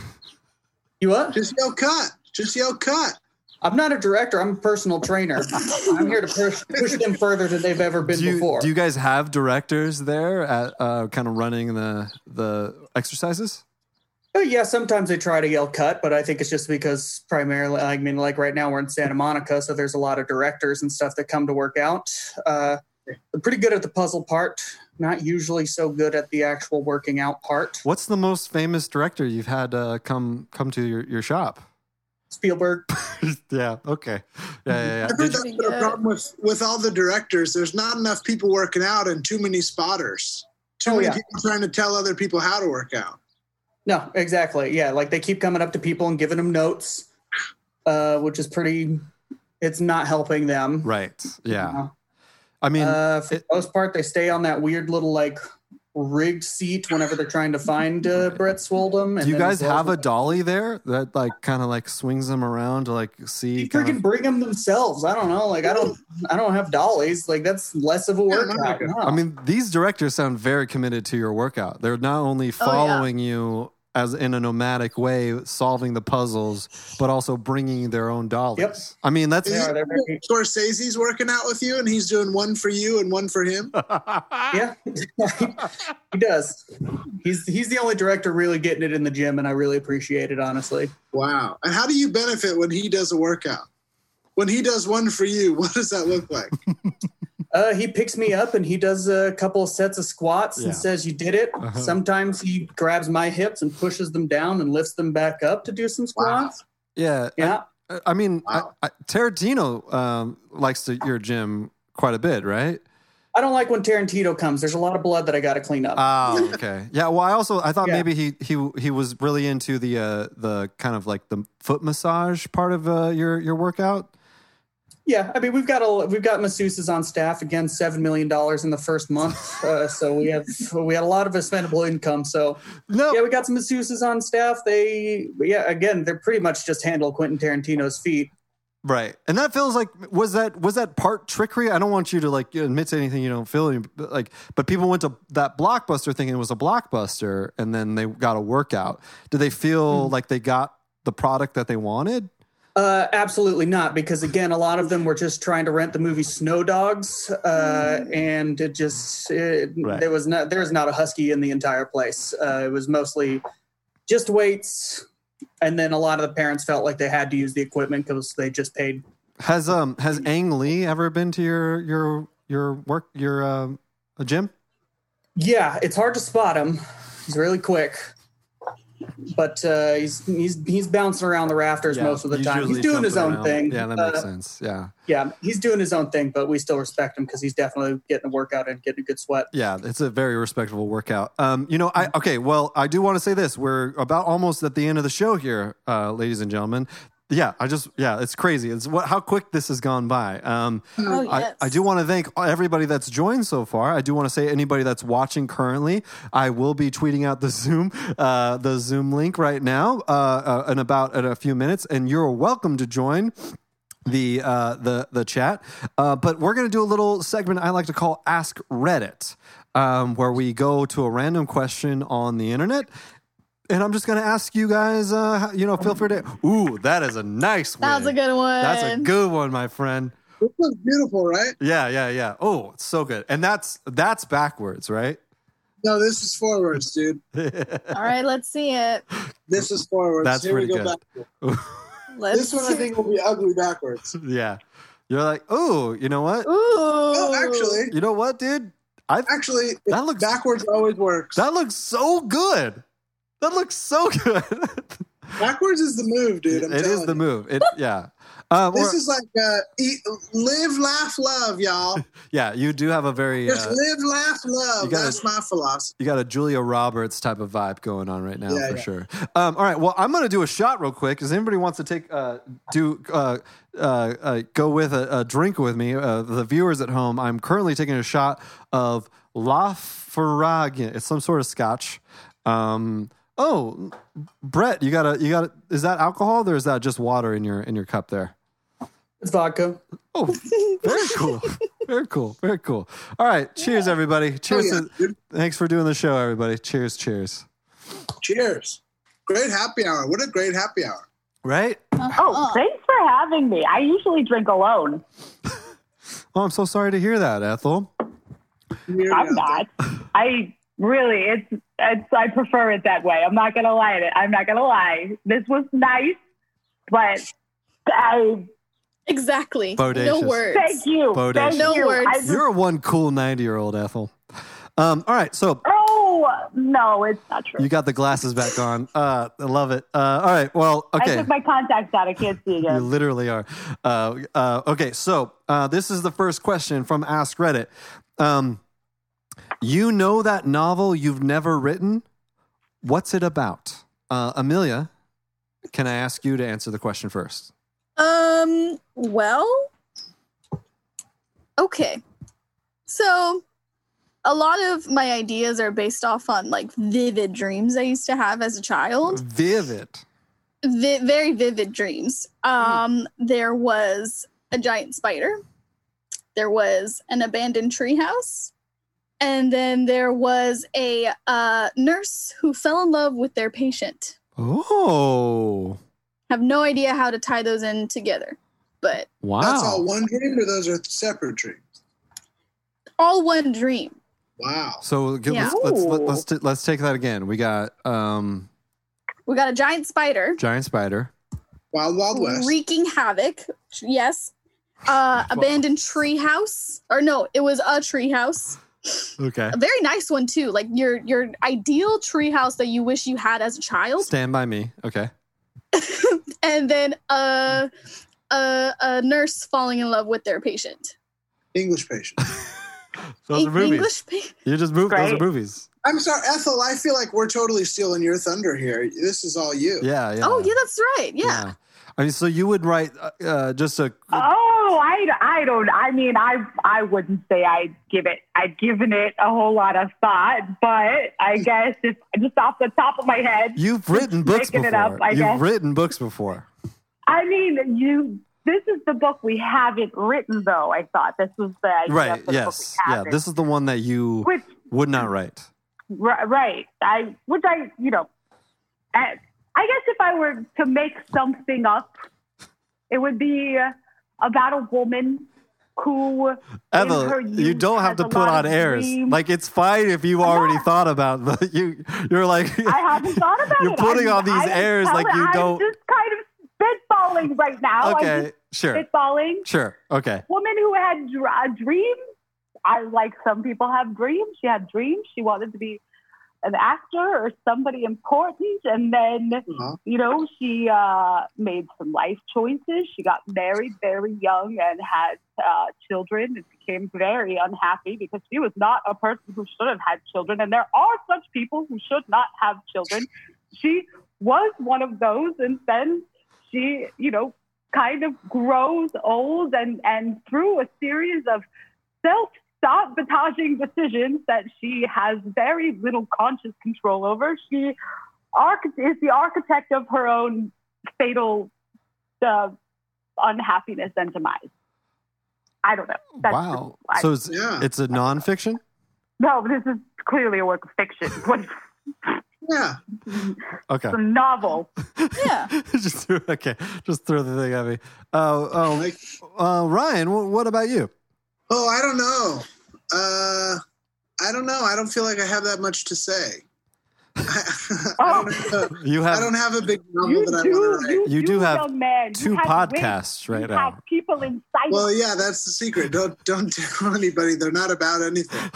You what? Just yell cut. Just yell cut. I'm not a director. I'm a personal trainer. I'm here to push, push them further than they've ever been do you, before. do you guys have directors there at uh, kind of running the the exercises? Uh, yeah, sometimes they try to yell cut, but I think it's just because primarily, I mean, like right now we're in Santa Monica, so there's a lot of directors and stuff that come to work out. Uh, They're pretty good at the puzzle part. Not usually so good at the actual working out part. What's the most famous director you've had uh, come come to your, your shop? Spielberg. Yeah. Okay. Yeah. Yeah. yeah. I think that's been a problem with, with all the directors. There's not enough people working out and too many spotters. Too Oh, many yeah. people trying to tell other people how to work out. No, exactly. Yeah, like they keep coming up to people and giving them notes, uh, which is pretty. It's not helping them. Right. Yeah. Uh, I mean, uh, for it- the most part, they stay on that weird little like rigged seat whenever they're trying to find uh, Brett Swoldom. do you guys have a dolly there that like kind of like swings them around to like see? They kind freaking of- bring them themselves. I don't know. Like I don't. I don't have dollies. Like that's less of a workout. No. I mean, these directors sound very committed to your workout. They're not only yeah. following you as in a nomadic way, solving the puzzles, but also bringing their own dollies. Yep. I mean, that's They are. They're very, Scorsese's working out with you and he's doing one for you and one for him. yeah, he does. He's he's the only director really getting it in the gym, and I really appreciate it. Honestly. Wow. And how do you benefit when he does a workout? When he does one for you, what does that look like? Uh, he picks me up and he does a couple of sets of squats Yeah. and says, "You did it." Uh-huh. Sometimes he grabs my hips and pushes them down and lifts them back up to do some squats. yeah. Yeah. I, I mean, Wow. I, I, Tarantino um, likes to, your gym quite a bit, right? I don't like when Tarantino comes. There's a lot of blood that I got to clean up. Oh, okay. Yeah. Well, I also I thought Yeah. maybe he he he was really into the uh, the kind of like the foot massage part of uh, your your workout. Yeah, I mean we've got a we've got masseuses on staff. Again, seven million dollars in the first month, uh, so we have we had a lot of expendable income. So No. yeah, we got some masseuses on staff. They yeah, again, they're pretty much just handle Quentin Tarantino's feet. Right. And that feels like was that was that part trickery? I don't want you to like admit to anything you don't feel any- but, like but people went to that Blockbuster thinking it was a Blockbuster and then they got a workout. Did they feel like they got the product that they wanted? Uh, absolutely not, because again, a lot of them were just trying to rent the movie Snow Dogs, uh, and it just it, Right. there was not there was not a husky in the entire place. Uh, it was mostly just weights, and then a lot of the parents felt like they had to use the equipment because they just paid. Has um has Ang Lee ever been to your your your work your um a gym? Yeah, it's hard to spot him. He's really quick, but uh, he's he's he's bouncing around the rafters most of the he's time. usually He's doing his jumping own around. thing. Yeah, that makes Uh, sense. Yeah. Yeah, he's doing his own thing, but we still respect him because he's definitely getting a workout and getting a good sweat. Yeah, it's a very respectable workout. Um, you know, I okay. Well, I do want to say this: we're about almost at the end of the show here, uh, ladies and gentlemen. Yeah, I just yeah, it's crazy. It's what how quick this has gone by. Um, Oh, I, yes. I do want to thank everybody that's joined so far. I do want to say anybody that's watching currently, I will be tweeting out the Zoom uh, the Zoom link right now uh, uh, in about in a few minutes, and you're welcome to join the uh, the the chat. Uh, but we're going to do a little segment I like to call Ask Reddit, um, where we go to a random question on the internet. And I'm just going to ask you guys, uh, how- you know, feel free to. Ooh, that is a nice one. That was a good one. That's a good one, my friend. This was beautiful, right? Yeah, yeah, yeah. Oh, it's so good. And that's that's backwards, right? No, this is forwards, dude. All right, let's see it. This is forwards. That's Here we pretty go good. back. Let's This one I think will be ugly backwards. Yeah. You're like, oh, you know what? Ooh. Oh, actually, You know what, dude? I actually, That looks- backwards always works. that looks so good. That looks so good. Backwards is the move, dude. I'm It telling is the you. move. It yeah. Um, This or- is like uh, eat, live, laugh, love, y'all. yeah. You do have a very Just uh, live, laugh, love. you gotta- That's my philosophy. you got a Julia Roberts type of vibe going on right now Yeah, for yeah. sure. Um, all right. Well, I'm going to do a shot real quick. Does anybody wants to take uh, do uh, uh, uh, go with a, a drink with me? Uh, the viewers at home, I'm currently taking a shot of Lafargue. It's some sort of scotch. Um, oh, Brett, you got a you got a, is that alcohol or is that just water in your in your cup there? It's vodka. Oh, very cool. Very cool. Very cool. All right. Cheers, everybody. Cheers. Oh, yeah, to, dude. thanks for doing the show, everybody. Cheers. Cheers. Cheers. Great happy hour. What a great happy hour. Right? Oh, thanks for having me. I usually drink alone. Oh, I'm so sorry to hear that, Ethel. Here I'm we go. not. I really, it's, it's, I prefer it that way. I'm not going to lie to it. I'm not going to lie. This was nice, but I, Exactly. Bodacious. No words. Thank you. Bodacious. Thank No you. words. I just- You're a one cool ninety-year-old, Ethel. Um, all right, so oh, no, it's not true. you got the glasses back on. Uh, I love it. Uh, all right, well, I okay. took my contacts out. I can't see You again. literally are. Uh, uh, okay, so uh, this is the first question from Ask Reddit. Um, you know that novel you've never written? What's it about? Uh, Amelia, can I ask you to answer the question first? Um, well, okay. So, a lot of my ideas are based off on like vivid dreams I used to have as a child. Vivid. Vi- very vivid dreams. Um, there was a giant spider. There was an abandoned treehouse. And then there was a uh, nurse who fell in love with their patient. Oh, Have no idea how to tie those in together, but wow. That's all one dream, or those are separate dreams? all one dream. Wow. So give, Yeah. let's, let's, let, Ooh. let's, t- let's take that again. We got um, We got a giant spider giant spider. Wild Wild West. wreaking havoc. Yes. Uh, abandoned treehouse. Or no, it was a treehouse. Okay. A very nice one too. Like your your ideal treehouse that you wish you had as a child. Stand by me. Okay. And then a a, a nurse falling in love with their patient. English patient. Those are En- movies. English pa- You just moved. Those are Great. movies. I'm sorry, Ethel. I feel like we're totally stealing your thunder here. This is all you. Yeah. Yeah. Oh yeah, that's right. Yeah. I mean, so you would write uh, uh, just a. Oh, I, I don't. I mean, I I wouldn't say I'd give it. I'd given it a whole lot of thought, but I guess just just off the top of my head, You've written books making before. it up, I You've guess. written books before. I mean, you. This is the book we haven't written, though. I thought this was the idea Right. for the Yes. book we Yeah. haven't. This is the one that you which would not write. r- right. I which I you know, I, I guess if I were to make something up, it would be about a woman who. in her Ethel, you youth don't have has to a put lot on of airs. dreams. Like it's fine if you already not. thought about. But you, you're like. I haven't thought about You're it. putting I'm- on these I'm airs like telling- you I'm don't- just kind of spitballing right now. I'm Okay. just Sure. spitballing. Sure. Okay. Woman who had dr- uh, dreams. I like some people have dreams. She had dreams. She wanted to be an actor or somebody important, and then Uh-huh. you know she uh, made some life choices. She got married very young and had uh, children, and became very unhappy because she was not a person who should have had children. And there are such people who should not have children. She was one of those, and then she, you know, kind of grows old, and and through a series of self-sabotaging decisions that she has very little conscious control over, she arch- is the architect of her own fatal uh, unhappiness and demise. I don't know. That's Wow. just- I- So it's, Yeah. it's a nonfiction? no, this is clearly a work of fiction. What- Yeah. Okay. It's a novel. Yeah. just threw, okay. Just throw the thing at me. Uh, oh, Like, uh, Ryan, wh- what about you? oh, I don't know. Uh, I don't know. I don't feel like I have that much to say. I, don't know. You I have don't have a big novel You that I do, want to write. you, You do have young man. two You have podcasts wit. right you now. have people inside. Well, yeah, that's the secret. Don't don't tell anybody. They're not about anything.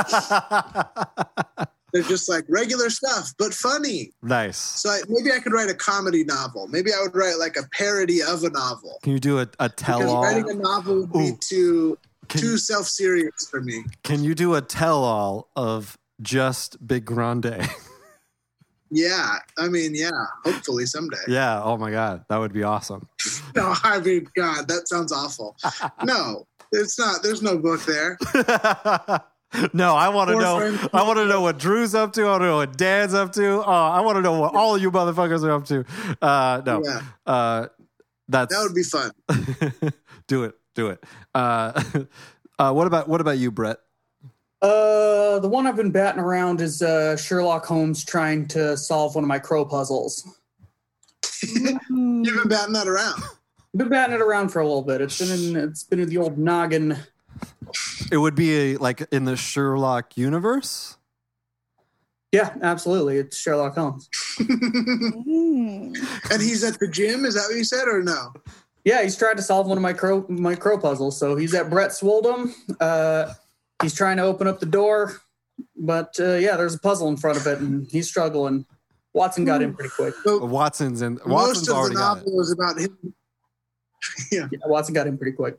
They're just like regular stuff, but funny. Nice. So I, maybe I could write a comedy novel. Maybe I would write like a parody of a novel. Can you do a, a Because tell-all? writing a novel would be Ooh. too Can- too self serious for me. Can you do a tell-all of just Big Grande? Yeah, I mean, yeah. Hopefully someday. Yeah. Oh my God, that would be awesome. No, I mean, God, that sounds awful. No, it's not. There's no book there. No, I want to Poor know. friend. I want to know what Drew's up to. I want to know what Dan's up to. Oh, I want to know what all you motherfuckers are up to. Uh, no, Yeah. uh, that's That would be fun. do it. Do it. Uh, uh, what about what about you, Brett? Uh, the one I've been batting around is uh, Sherlock Holmes trying to solve one of my crow puzzles. You've been batting that around. I've been batting it around for a little bit. It's been in, it's been in the old noggin. It would be a, like in the Sherlock universe. Yeah, absolutely. It's Sherlock Holmes. Mm. And he's at the gym. Is that what you said, or no? Yeah, he's tried to solve one of my crow my crow puzzles. So he's at Brett Swoldom. Uh, he's trying to open up the door, but uh, yeah, there's a puzzle in front of it, and he's struggling. Watson got in pretty quick. So Watson's in. most Watson's of the already got it. novel was about him. Yeah. Yeah, Watson got in pretty quick.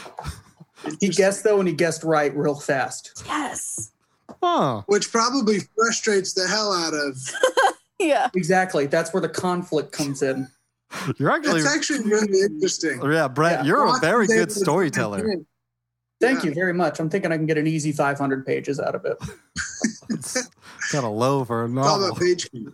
He guessed though, and he guessed right real fast. Yes. Oh, Which probably frustrates the hell out of. Yeah. Exactly. That's where the conflict comes in. you're actually. It's actually really interesting. Yeah, Brett, Yeah. you're a very Watson's able good to- storyteller. Thank Yeah. you very much. I'm thinking I can get an easy five hundred pages out of it. It's kind of low for a It's all novel. about page count.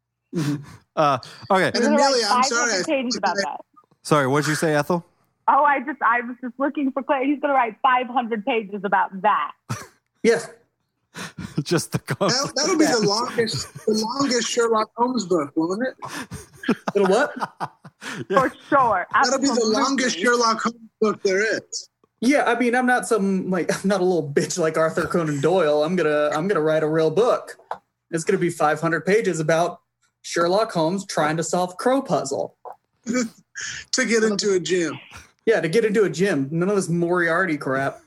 Uh, okay, And You're gonna Amelia, write I'm five sorry. hundred I- pages about that. sorry. What'd you say, Ethel? Oh, I just I was just looking for clarity. He's going to write five hundred pages about that. Yes. Just the That, conflict. that'll be the longest, the longest Sherlock Holmes book, won't it? Little what? Yeah. For sure. That'll be the Absolutely. longest Sherlock Holmes book there is. Yeah, I mean, I'm not some like I'm not a little bitch like Arthur Conan Doyle. I'm gonna I'm gonna write a real book. It's gonna be five hundred pages about Sherlock Holmes trying to solve crow puzzle. To get into a gym. Yeah, to get into a gym. None of this Moriarty crap.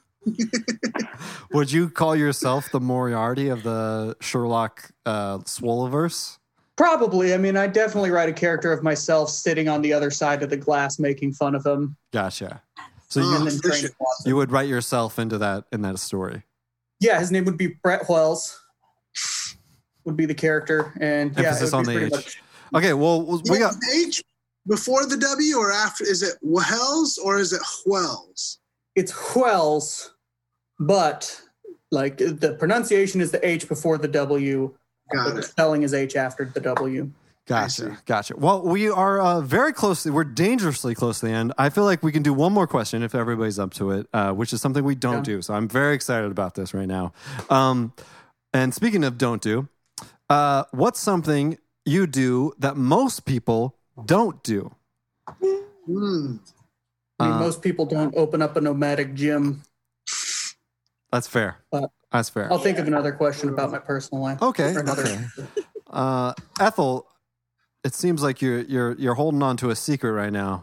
Would you call yourself the Moriarty of the Sherlock uh, Swolliverse? Probably. I mean, I definitely write a character of myself sitting on the other side of the glass, making fun of him, Gotcha. So Oh, you and then for trying sure. to Watson. you would write yourself into that in that story. Yeah, his name would be Brett Wells. Would be the character, and yeah, Emphasis it would on be the pretty H. much- Okay, well we Yeah, got the H before the W or after? Is it Wells or is it Wells? It's Wells, but like the pronunciation is the H before the W. Got but the it. spelling is H after the W. Gotcha. Gotcha. Well, we are uh, very close. We're dangerously close to the end. I feel like we can do one more question if everybody's up to it, uh, which is something we don't Yeah. do. So I'm very excited about this right now. Um, and speaking of don't do, uh, what's something you do that most people don't do? Hmm. I mean, Uh, most people don't open up a nomadic gym. That's fair. Uh, That's fair. I'll think of another question about my personal life. Okay. Or another- Okay. Uh, Ethel, it seems like you're you're you're holding on to a secret right now.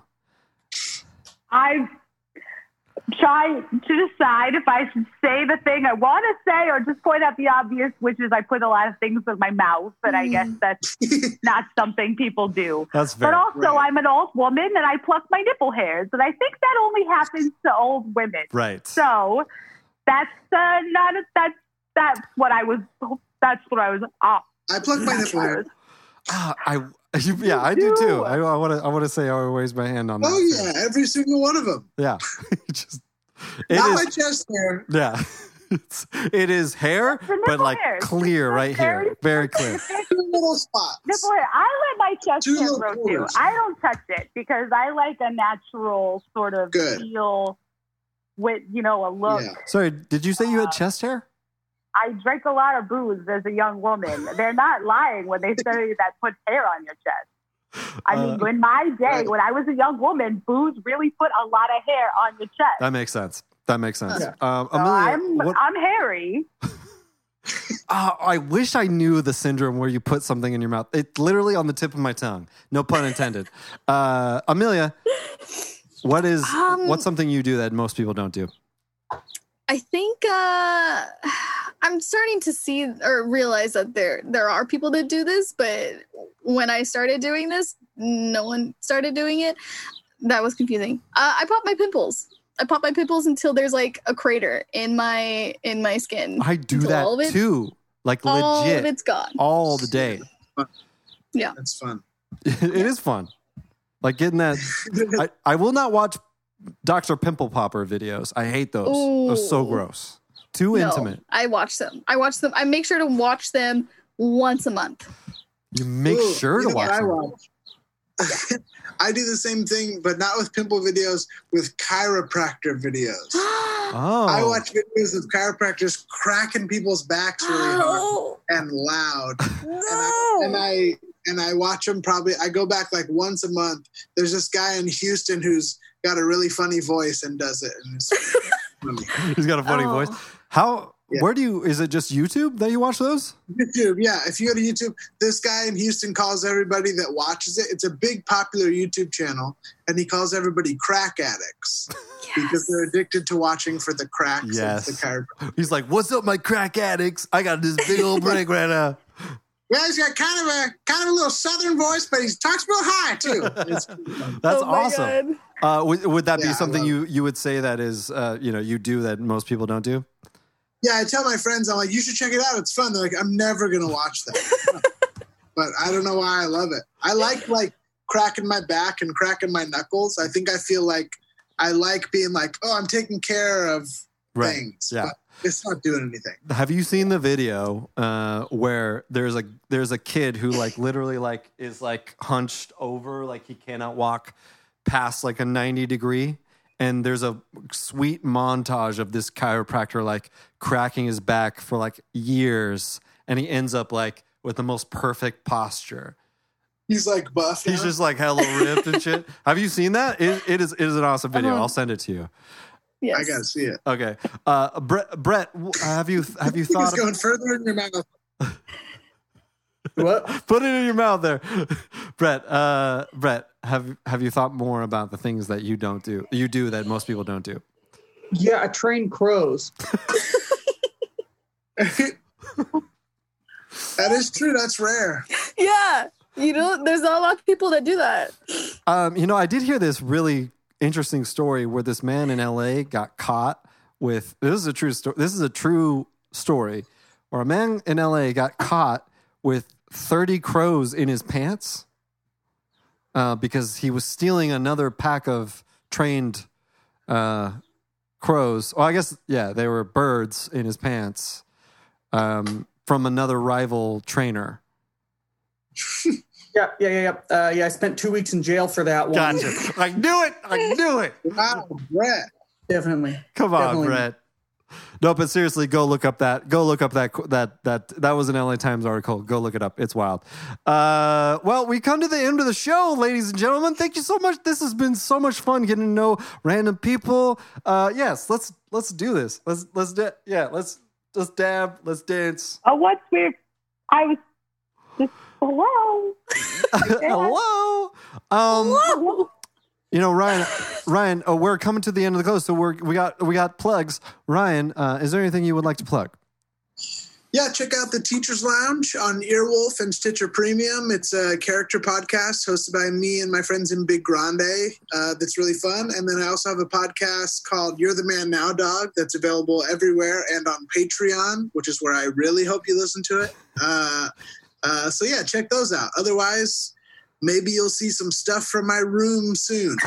I try to decide if I should say the thing I want to say or just point out the obvious, which is I put a lot of things in my mouth, but I guess that's not something people do. That's fair. But also, Right. I'm an old woman and I pluck my nipple hairs, and I think that only happens to old women. Right. So that's uh, not a, that's that's what I was. That's what I was. Uh, I pluck my nipple hair. Ah, I yeah, I do too. I want to I want to say I raise my hand on that. Oh yeah, every single one of them. Yeah. Just it Not is my chest hair. yeah. It's, it is hair, The nipple but like hairs. clear right here. Very- Very clear. Two little spots. nipple hair. I let my chest Two hair little grow too. quarters. I don't touch it because I like a natural sort of Good. feel with you know a look. Yeah. Sorry, did you say you had chest hair? I drank a lot of booze as a young woman. They're not lying when they say that puts hair on your chest. I mean, Uh, in my day, right. when I was a young woman, booze really put a lot of hair on your chest. That makes sense. That makes sense. Yeah. Um, So Amelia, I'm what, I'm hairy. uh, I wish I knew the syndrome where you put something in your mouth. It's literally on the tip of my tongue. No pun intended. Uh, Amelia, what is Um, what's something you do that most people don't do? I think uh, I'm starting to see or realize that there there are people that do this, but when I started doing this, no one started doing it. That was confusing. Uh, I pop my pimples. I pop my pimples until there's like a crater in my in my skin. I do Until that all of it- too. Like All legit. of it's gone. all the day. That's fun. It is fun. Like getting that. I, I will not watch Doctor Pimple Popper videos. I hate those. Those are so Ooh. gross. Too No, intimate. I watch them. I watch them. I make sure to watch them once a month. You make Ooh, sure you to know what watch I them. watch? I do the same thing, but not with pimple videos, with chiropractor videos. Oh. I watch videos of chiropractors cracking people's backs really hard Oh, and loud. no. And I and I watch them probably. I go back like once a month. There's this guy in Houston who's got a really funny voice and does it. And it's funny. He's got a funny Oh. voice. How Yeah. Where do you? Is it just YouTube that you watch those? YouTube, yeah. If you go to YouTube, this guy in Houston calls everybody that watches it. It's a big popular YouTube channel, and he calls everybody crack addicts yes. because they're addicted to watching for the cracks yes. of the chiropractor. He's like, "What's up, my crack addicts? I got this big old break right now." Yeah, he's got kind of a kind of a little southern voice, but he talks real high too. It's, That's oh awesome. Uh, would, would that yeah, be something you, you would say that is uh, you know you do that most people don't do? Yeah, I tell my friends, I'm like, you should check it out. It's fun. They're like, I'm never gonna watch that, but I don't know why I love it. I like like cracking my back and cracking my knuckles. I think I feel like I like being like, oh, I'm taking care of right. things. Yeah. But it's not doing anything. Have you seen the video uh, where there's a there's a kid who like literally like is like hunched over, like he cannot walk past like a ninety degree, and there's a sweet montage of this chiropractor like cracking his back for like years, and he ends up like with the most perfect posture. He's like buff. He's now. just like hella ripped and shit. Have you seen that? It, it is it is an awesome video. Uh-huh. I'll send it to you. Yes. I gotta see it. Okay, uh, Brett. Brett, have you have you thought? He's going further in your mouth. What? Put it in your mouth there, Brett. Uh, Brett, have have you thought more about the things that you don't do? You do that most people don't do. Yeah, I train crows. That is true. That's rare. Yeah. You know, there's not a lot of people that do that. Um, you know, I did hear this really interesting story where this man in L A got caught with. This is a true story. This is a true story where a man in L A got caught with thirty crows in his pants uh, because he was stealing another pack of trained uh, crows. Well, I guess, yeah, they were birds in his pants um, from another rival trainer. Yeah, yeah, yeah, yeah. Uh, yeah, I spent two weeks in jail for that one. Gotcha. I knew it. I knew it. Wow, Brett. Definitely. Come on, Definitely. Brett. No, but seriously, go look up that. Go look up that. That that that was an L A Times article. Go look it up. It's wild. Uh, well, we come to the end of the show, ladies and gentlemen. Thank you so much. This has been so much fun getting to know random people. Uh, yes, let's let's do this. Let's let's da- yeah. Let's just dab. Let's dance. Oh, what's weird? I was just hello. Hello. Um, Whoa. You know, Ryan, Ryan, oh, we're coming to the end of the close, so we're we got we got plugs. Ryan, uh, is there anything you would like to plug? Yeah, check out the Teacher's Lounge on Earwolf and Stitcher Premium. It's a character podcast hosted by me and my friends in Big Grande. Uh, that's really fun. And then I also have a podcast called You're the Man Now, Dog that's available everywhere and on Patreon, which is where I really hope you listen to it. Uh, uh, so yeah, check those out. Otherwise, maybe you'll see some stuff from my room soon.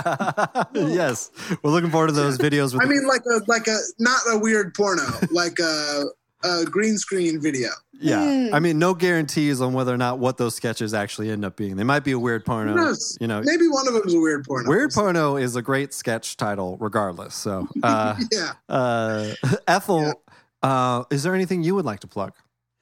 Yes, we're looking forward to those videos. With I mean, like a like a not a weird porno, like a, a green screen video. yeah, Mm. I mean, no guarantees on whether or not what those sketches actually end up being. They might be a weird porno. Who knows? You know, Maybe one of them is a weird porno. weird porno is a great sketch title, regardless. So, uh, Yeah. uh, Ethel, uh, is there anything you would like to plug?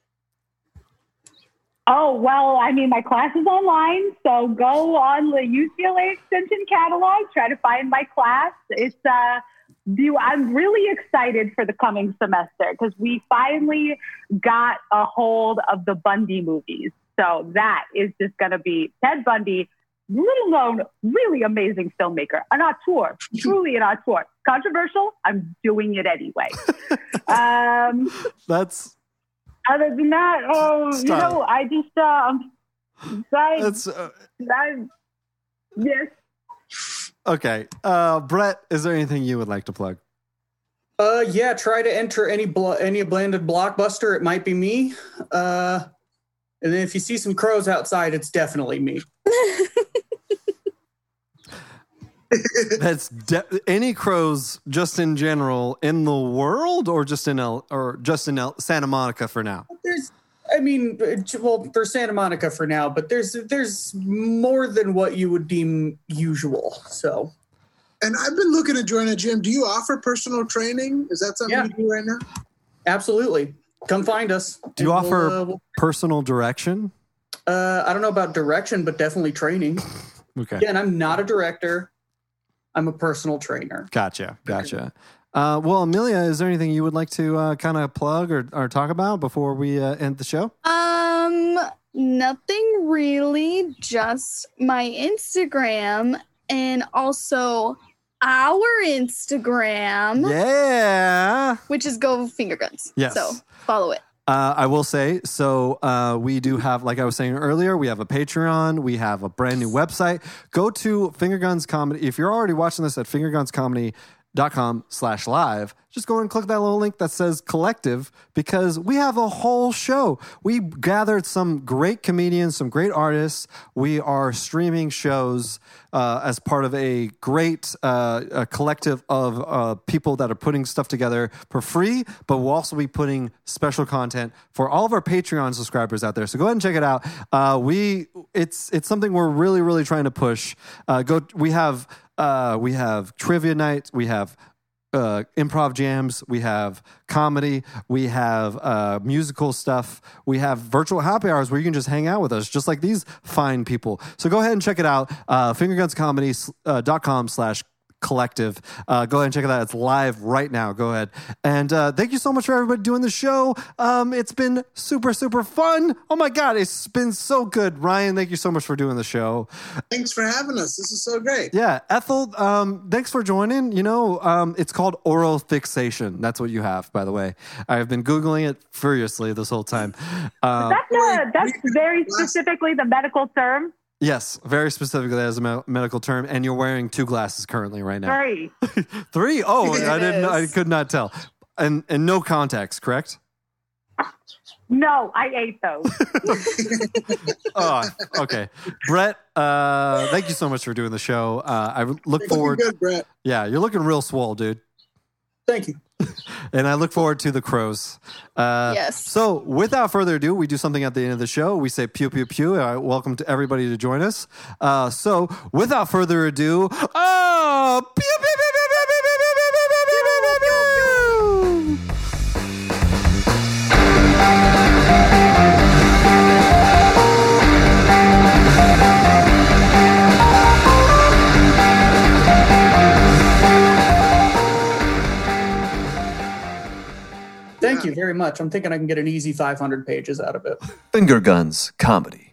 Oh, well, I mean, my class is online, so go on the U C L A Extension catalog, try to find my class. It's, uh, do, I'm really excited for the coming semester because we finally got a hold of the Bundy movies. So that is just going to be Ted Bundy, little known, really amazing filmmaker, an auteur, truly an auteur. Controversial, I'm doing it anyway. um, That's Other than that, oh, you Stop. know, I just, um, I, that's uh, I, yes. okay. Uh, Brett, is there anything you would like to plug? Uh, yeah, try to enter any blo- any blended blockbuster. It might be me. Uh, and then if you see some crows outside, it's definitely me. That's de- any crows just in general in the world, or just in El, or just in El, Santa Monica for now. There's, I mean, well, for Santa Monica for now, but there's there's more than what you would deem usual. So, And I've been looking to join a gym. Do you offer personal training? Is that something Yeah. you do right now? absolutely, come find us. Do you And offer we'll, uh, we'll- personal direction? uh, I don't know about direction, but definitely training. Okay. Again, I'm not a director. I'm a personal trainer. Gotcha, gotcha. Uh, well, Amelia, is there anything you would like to uh, kind of plug or, or talk about before we uh, end the show? Um, nothing really, just my Instagram and also our Instagram. Yeah. Which is Go Finger Guns. Yes. So follow it. Uh, I will say, so uh, we do have, like I was saying earlier, we have a Patreon. We have a brand new website. Go to Finger Guns Comedy. If you're already watching this at fingergunscomedy.com slash live, just go and click that little link that says collective, because we have a whole show. We gathered some great comedians, some great artists. We are streaming shows uh, as part of a great uh, a collective of uh, people that are putting stuff together for free, but we'll also be putting special content for all of our Patreon subscribers out there. So go ahead and check it out. Uh, we it's it's something we're really really trying to push. Uh, go. We have uh, we have trivia night. We have Uh, improv jams, we have comedy, we have uh, musical stuff, we have virtual happy hours where you can just hang out with us, just like these fine people. So go ahead and check it out. Uh, fingergunscomedy.com slash collective. Uh, go ahead and check it out. It's live right now. Go ahead. And uh, thank you so much for everybody doing the show. Um, it's been super, super fun. Oh my God, it's been so good. Ryan, thank you so much for doing the show. Thanks for having us. This is so great. Yeah. Ethel, um, thanks for joining. You know, um, it's called oral fixation. That's what you have, by the way. I've been Googling it furiously this whole time. Uh, That's, a, that's very specifically the medical term. Yes, very specifically as a me- medical term, and you're wearing two glasses currently right now. Three. Three? Oh, There I it didn't. I is. could not tell. And and no contacts, correct? No, I ate those. Oh, okay. Brett, uh, thank you so much for doing the show. Uh, I look Looking forward. good, Brett. Yeah, you're looking real swole, dude. Thank you. And I look forward to the crows. Uh, Yes. So, without further ado, we do something at the end of the show. We say pew, pew, pew. Uh, welcome to everybody to join us. Uh, so, without further ado, oh, pew, pew, pew, pew, pew, pew, pew, pew, pew, pew, pew, pew, pew. Thank you very much. I'm thinking I can get an easy five hundred pages out of it. Finger Guns Comedy.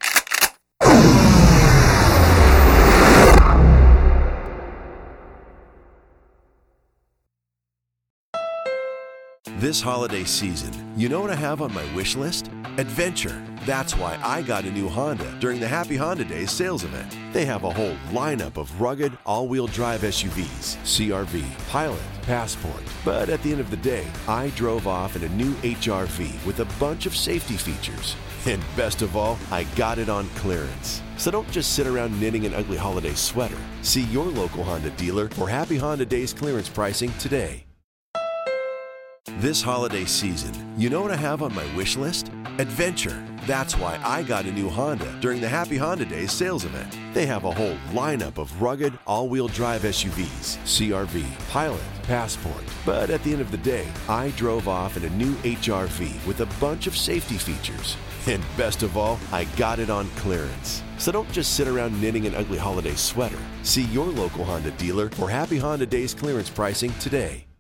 This holiday season, you know what I have on my wish list? Adventure. That's why I got a new Honda during the Happy Honda Days sales event. They have a whole lineup of rugged, all-wheel drive S U Vs, C R V, Pilot, Passport. But at the end of the day, I drove off in a new H R V with a bunch of safety features. And best of all, I got it on clearance. So don't just sit around knitting an ugly holiday sweater. See your local Honda dealer for Happy Honda Days clearance pricing today. This holiday season, you know what I have on my wish list? Adventure. That's why I got a new Honda during the Happy Honda Days sales event. They have a whole lineup of rugged, all-wheel drive S U Vs, C R V, Pilot, Passport. But at the end of the day, I drove off in a new H R V with a bunch of safety features. And best of all, I got it on clearance. So don't just sit around knitting an ugly holiday sweater. See your local Honda dealer for Happy Honda Days clearance pricing today.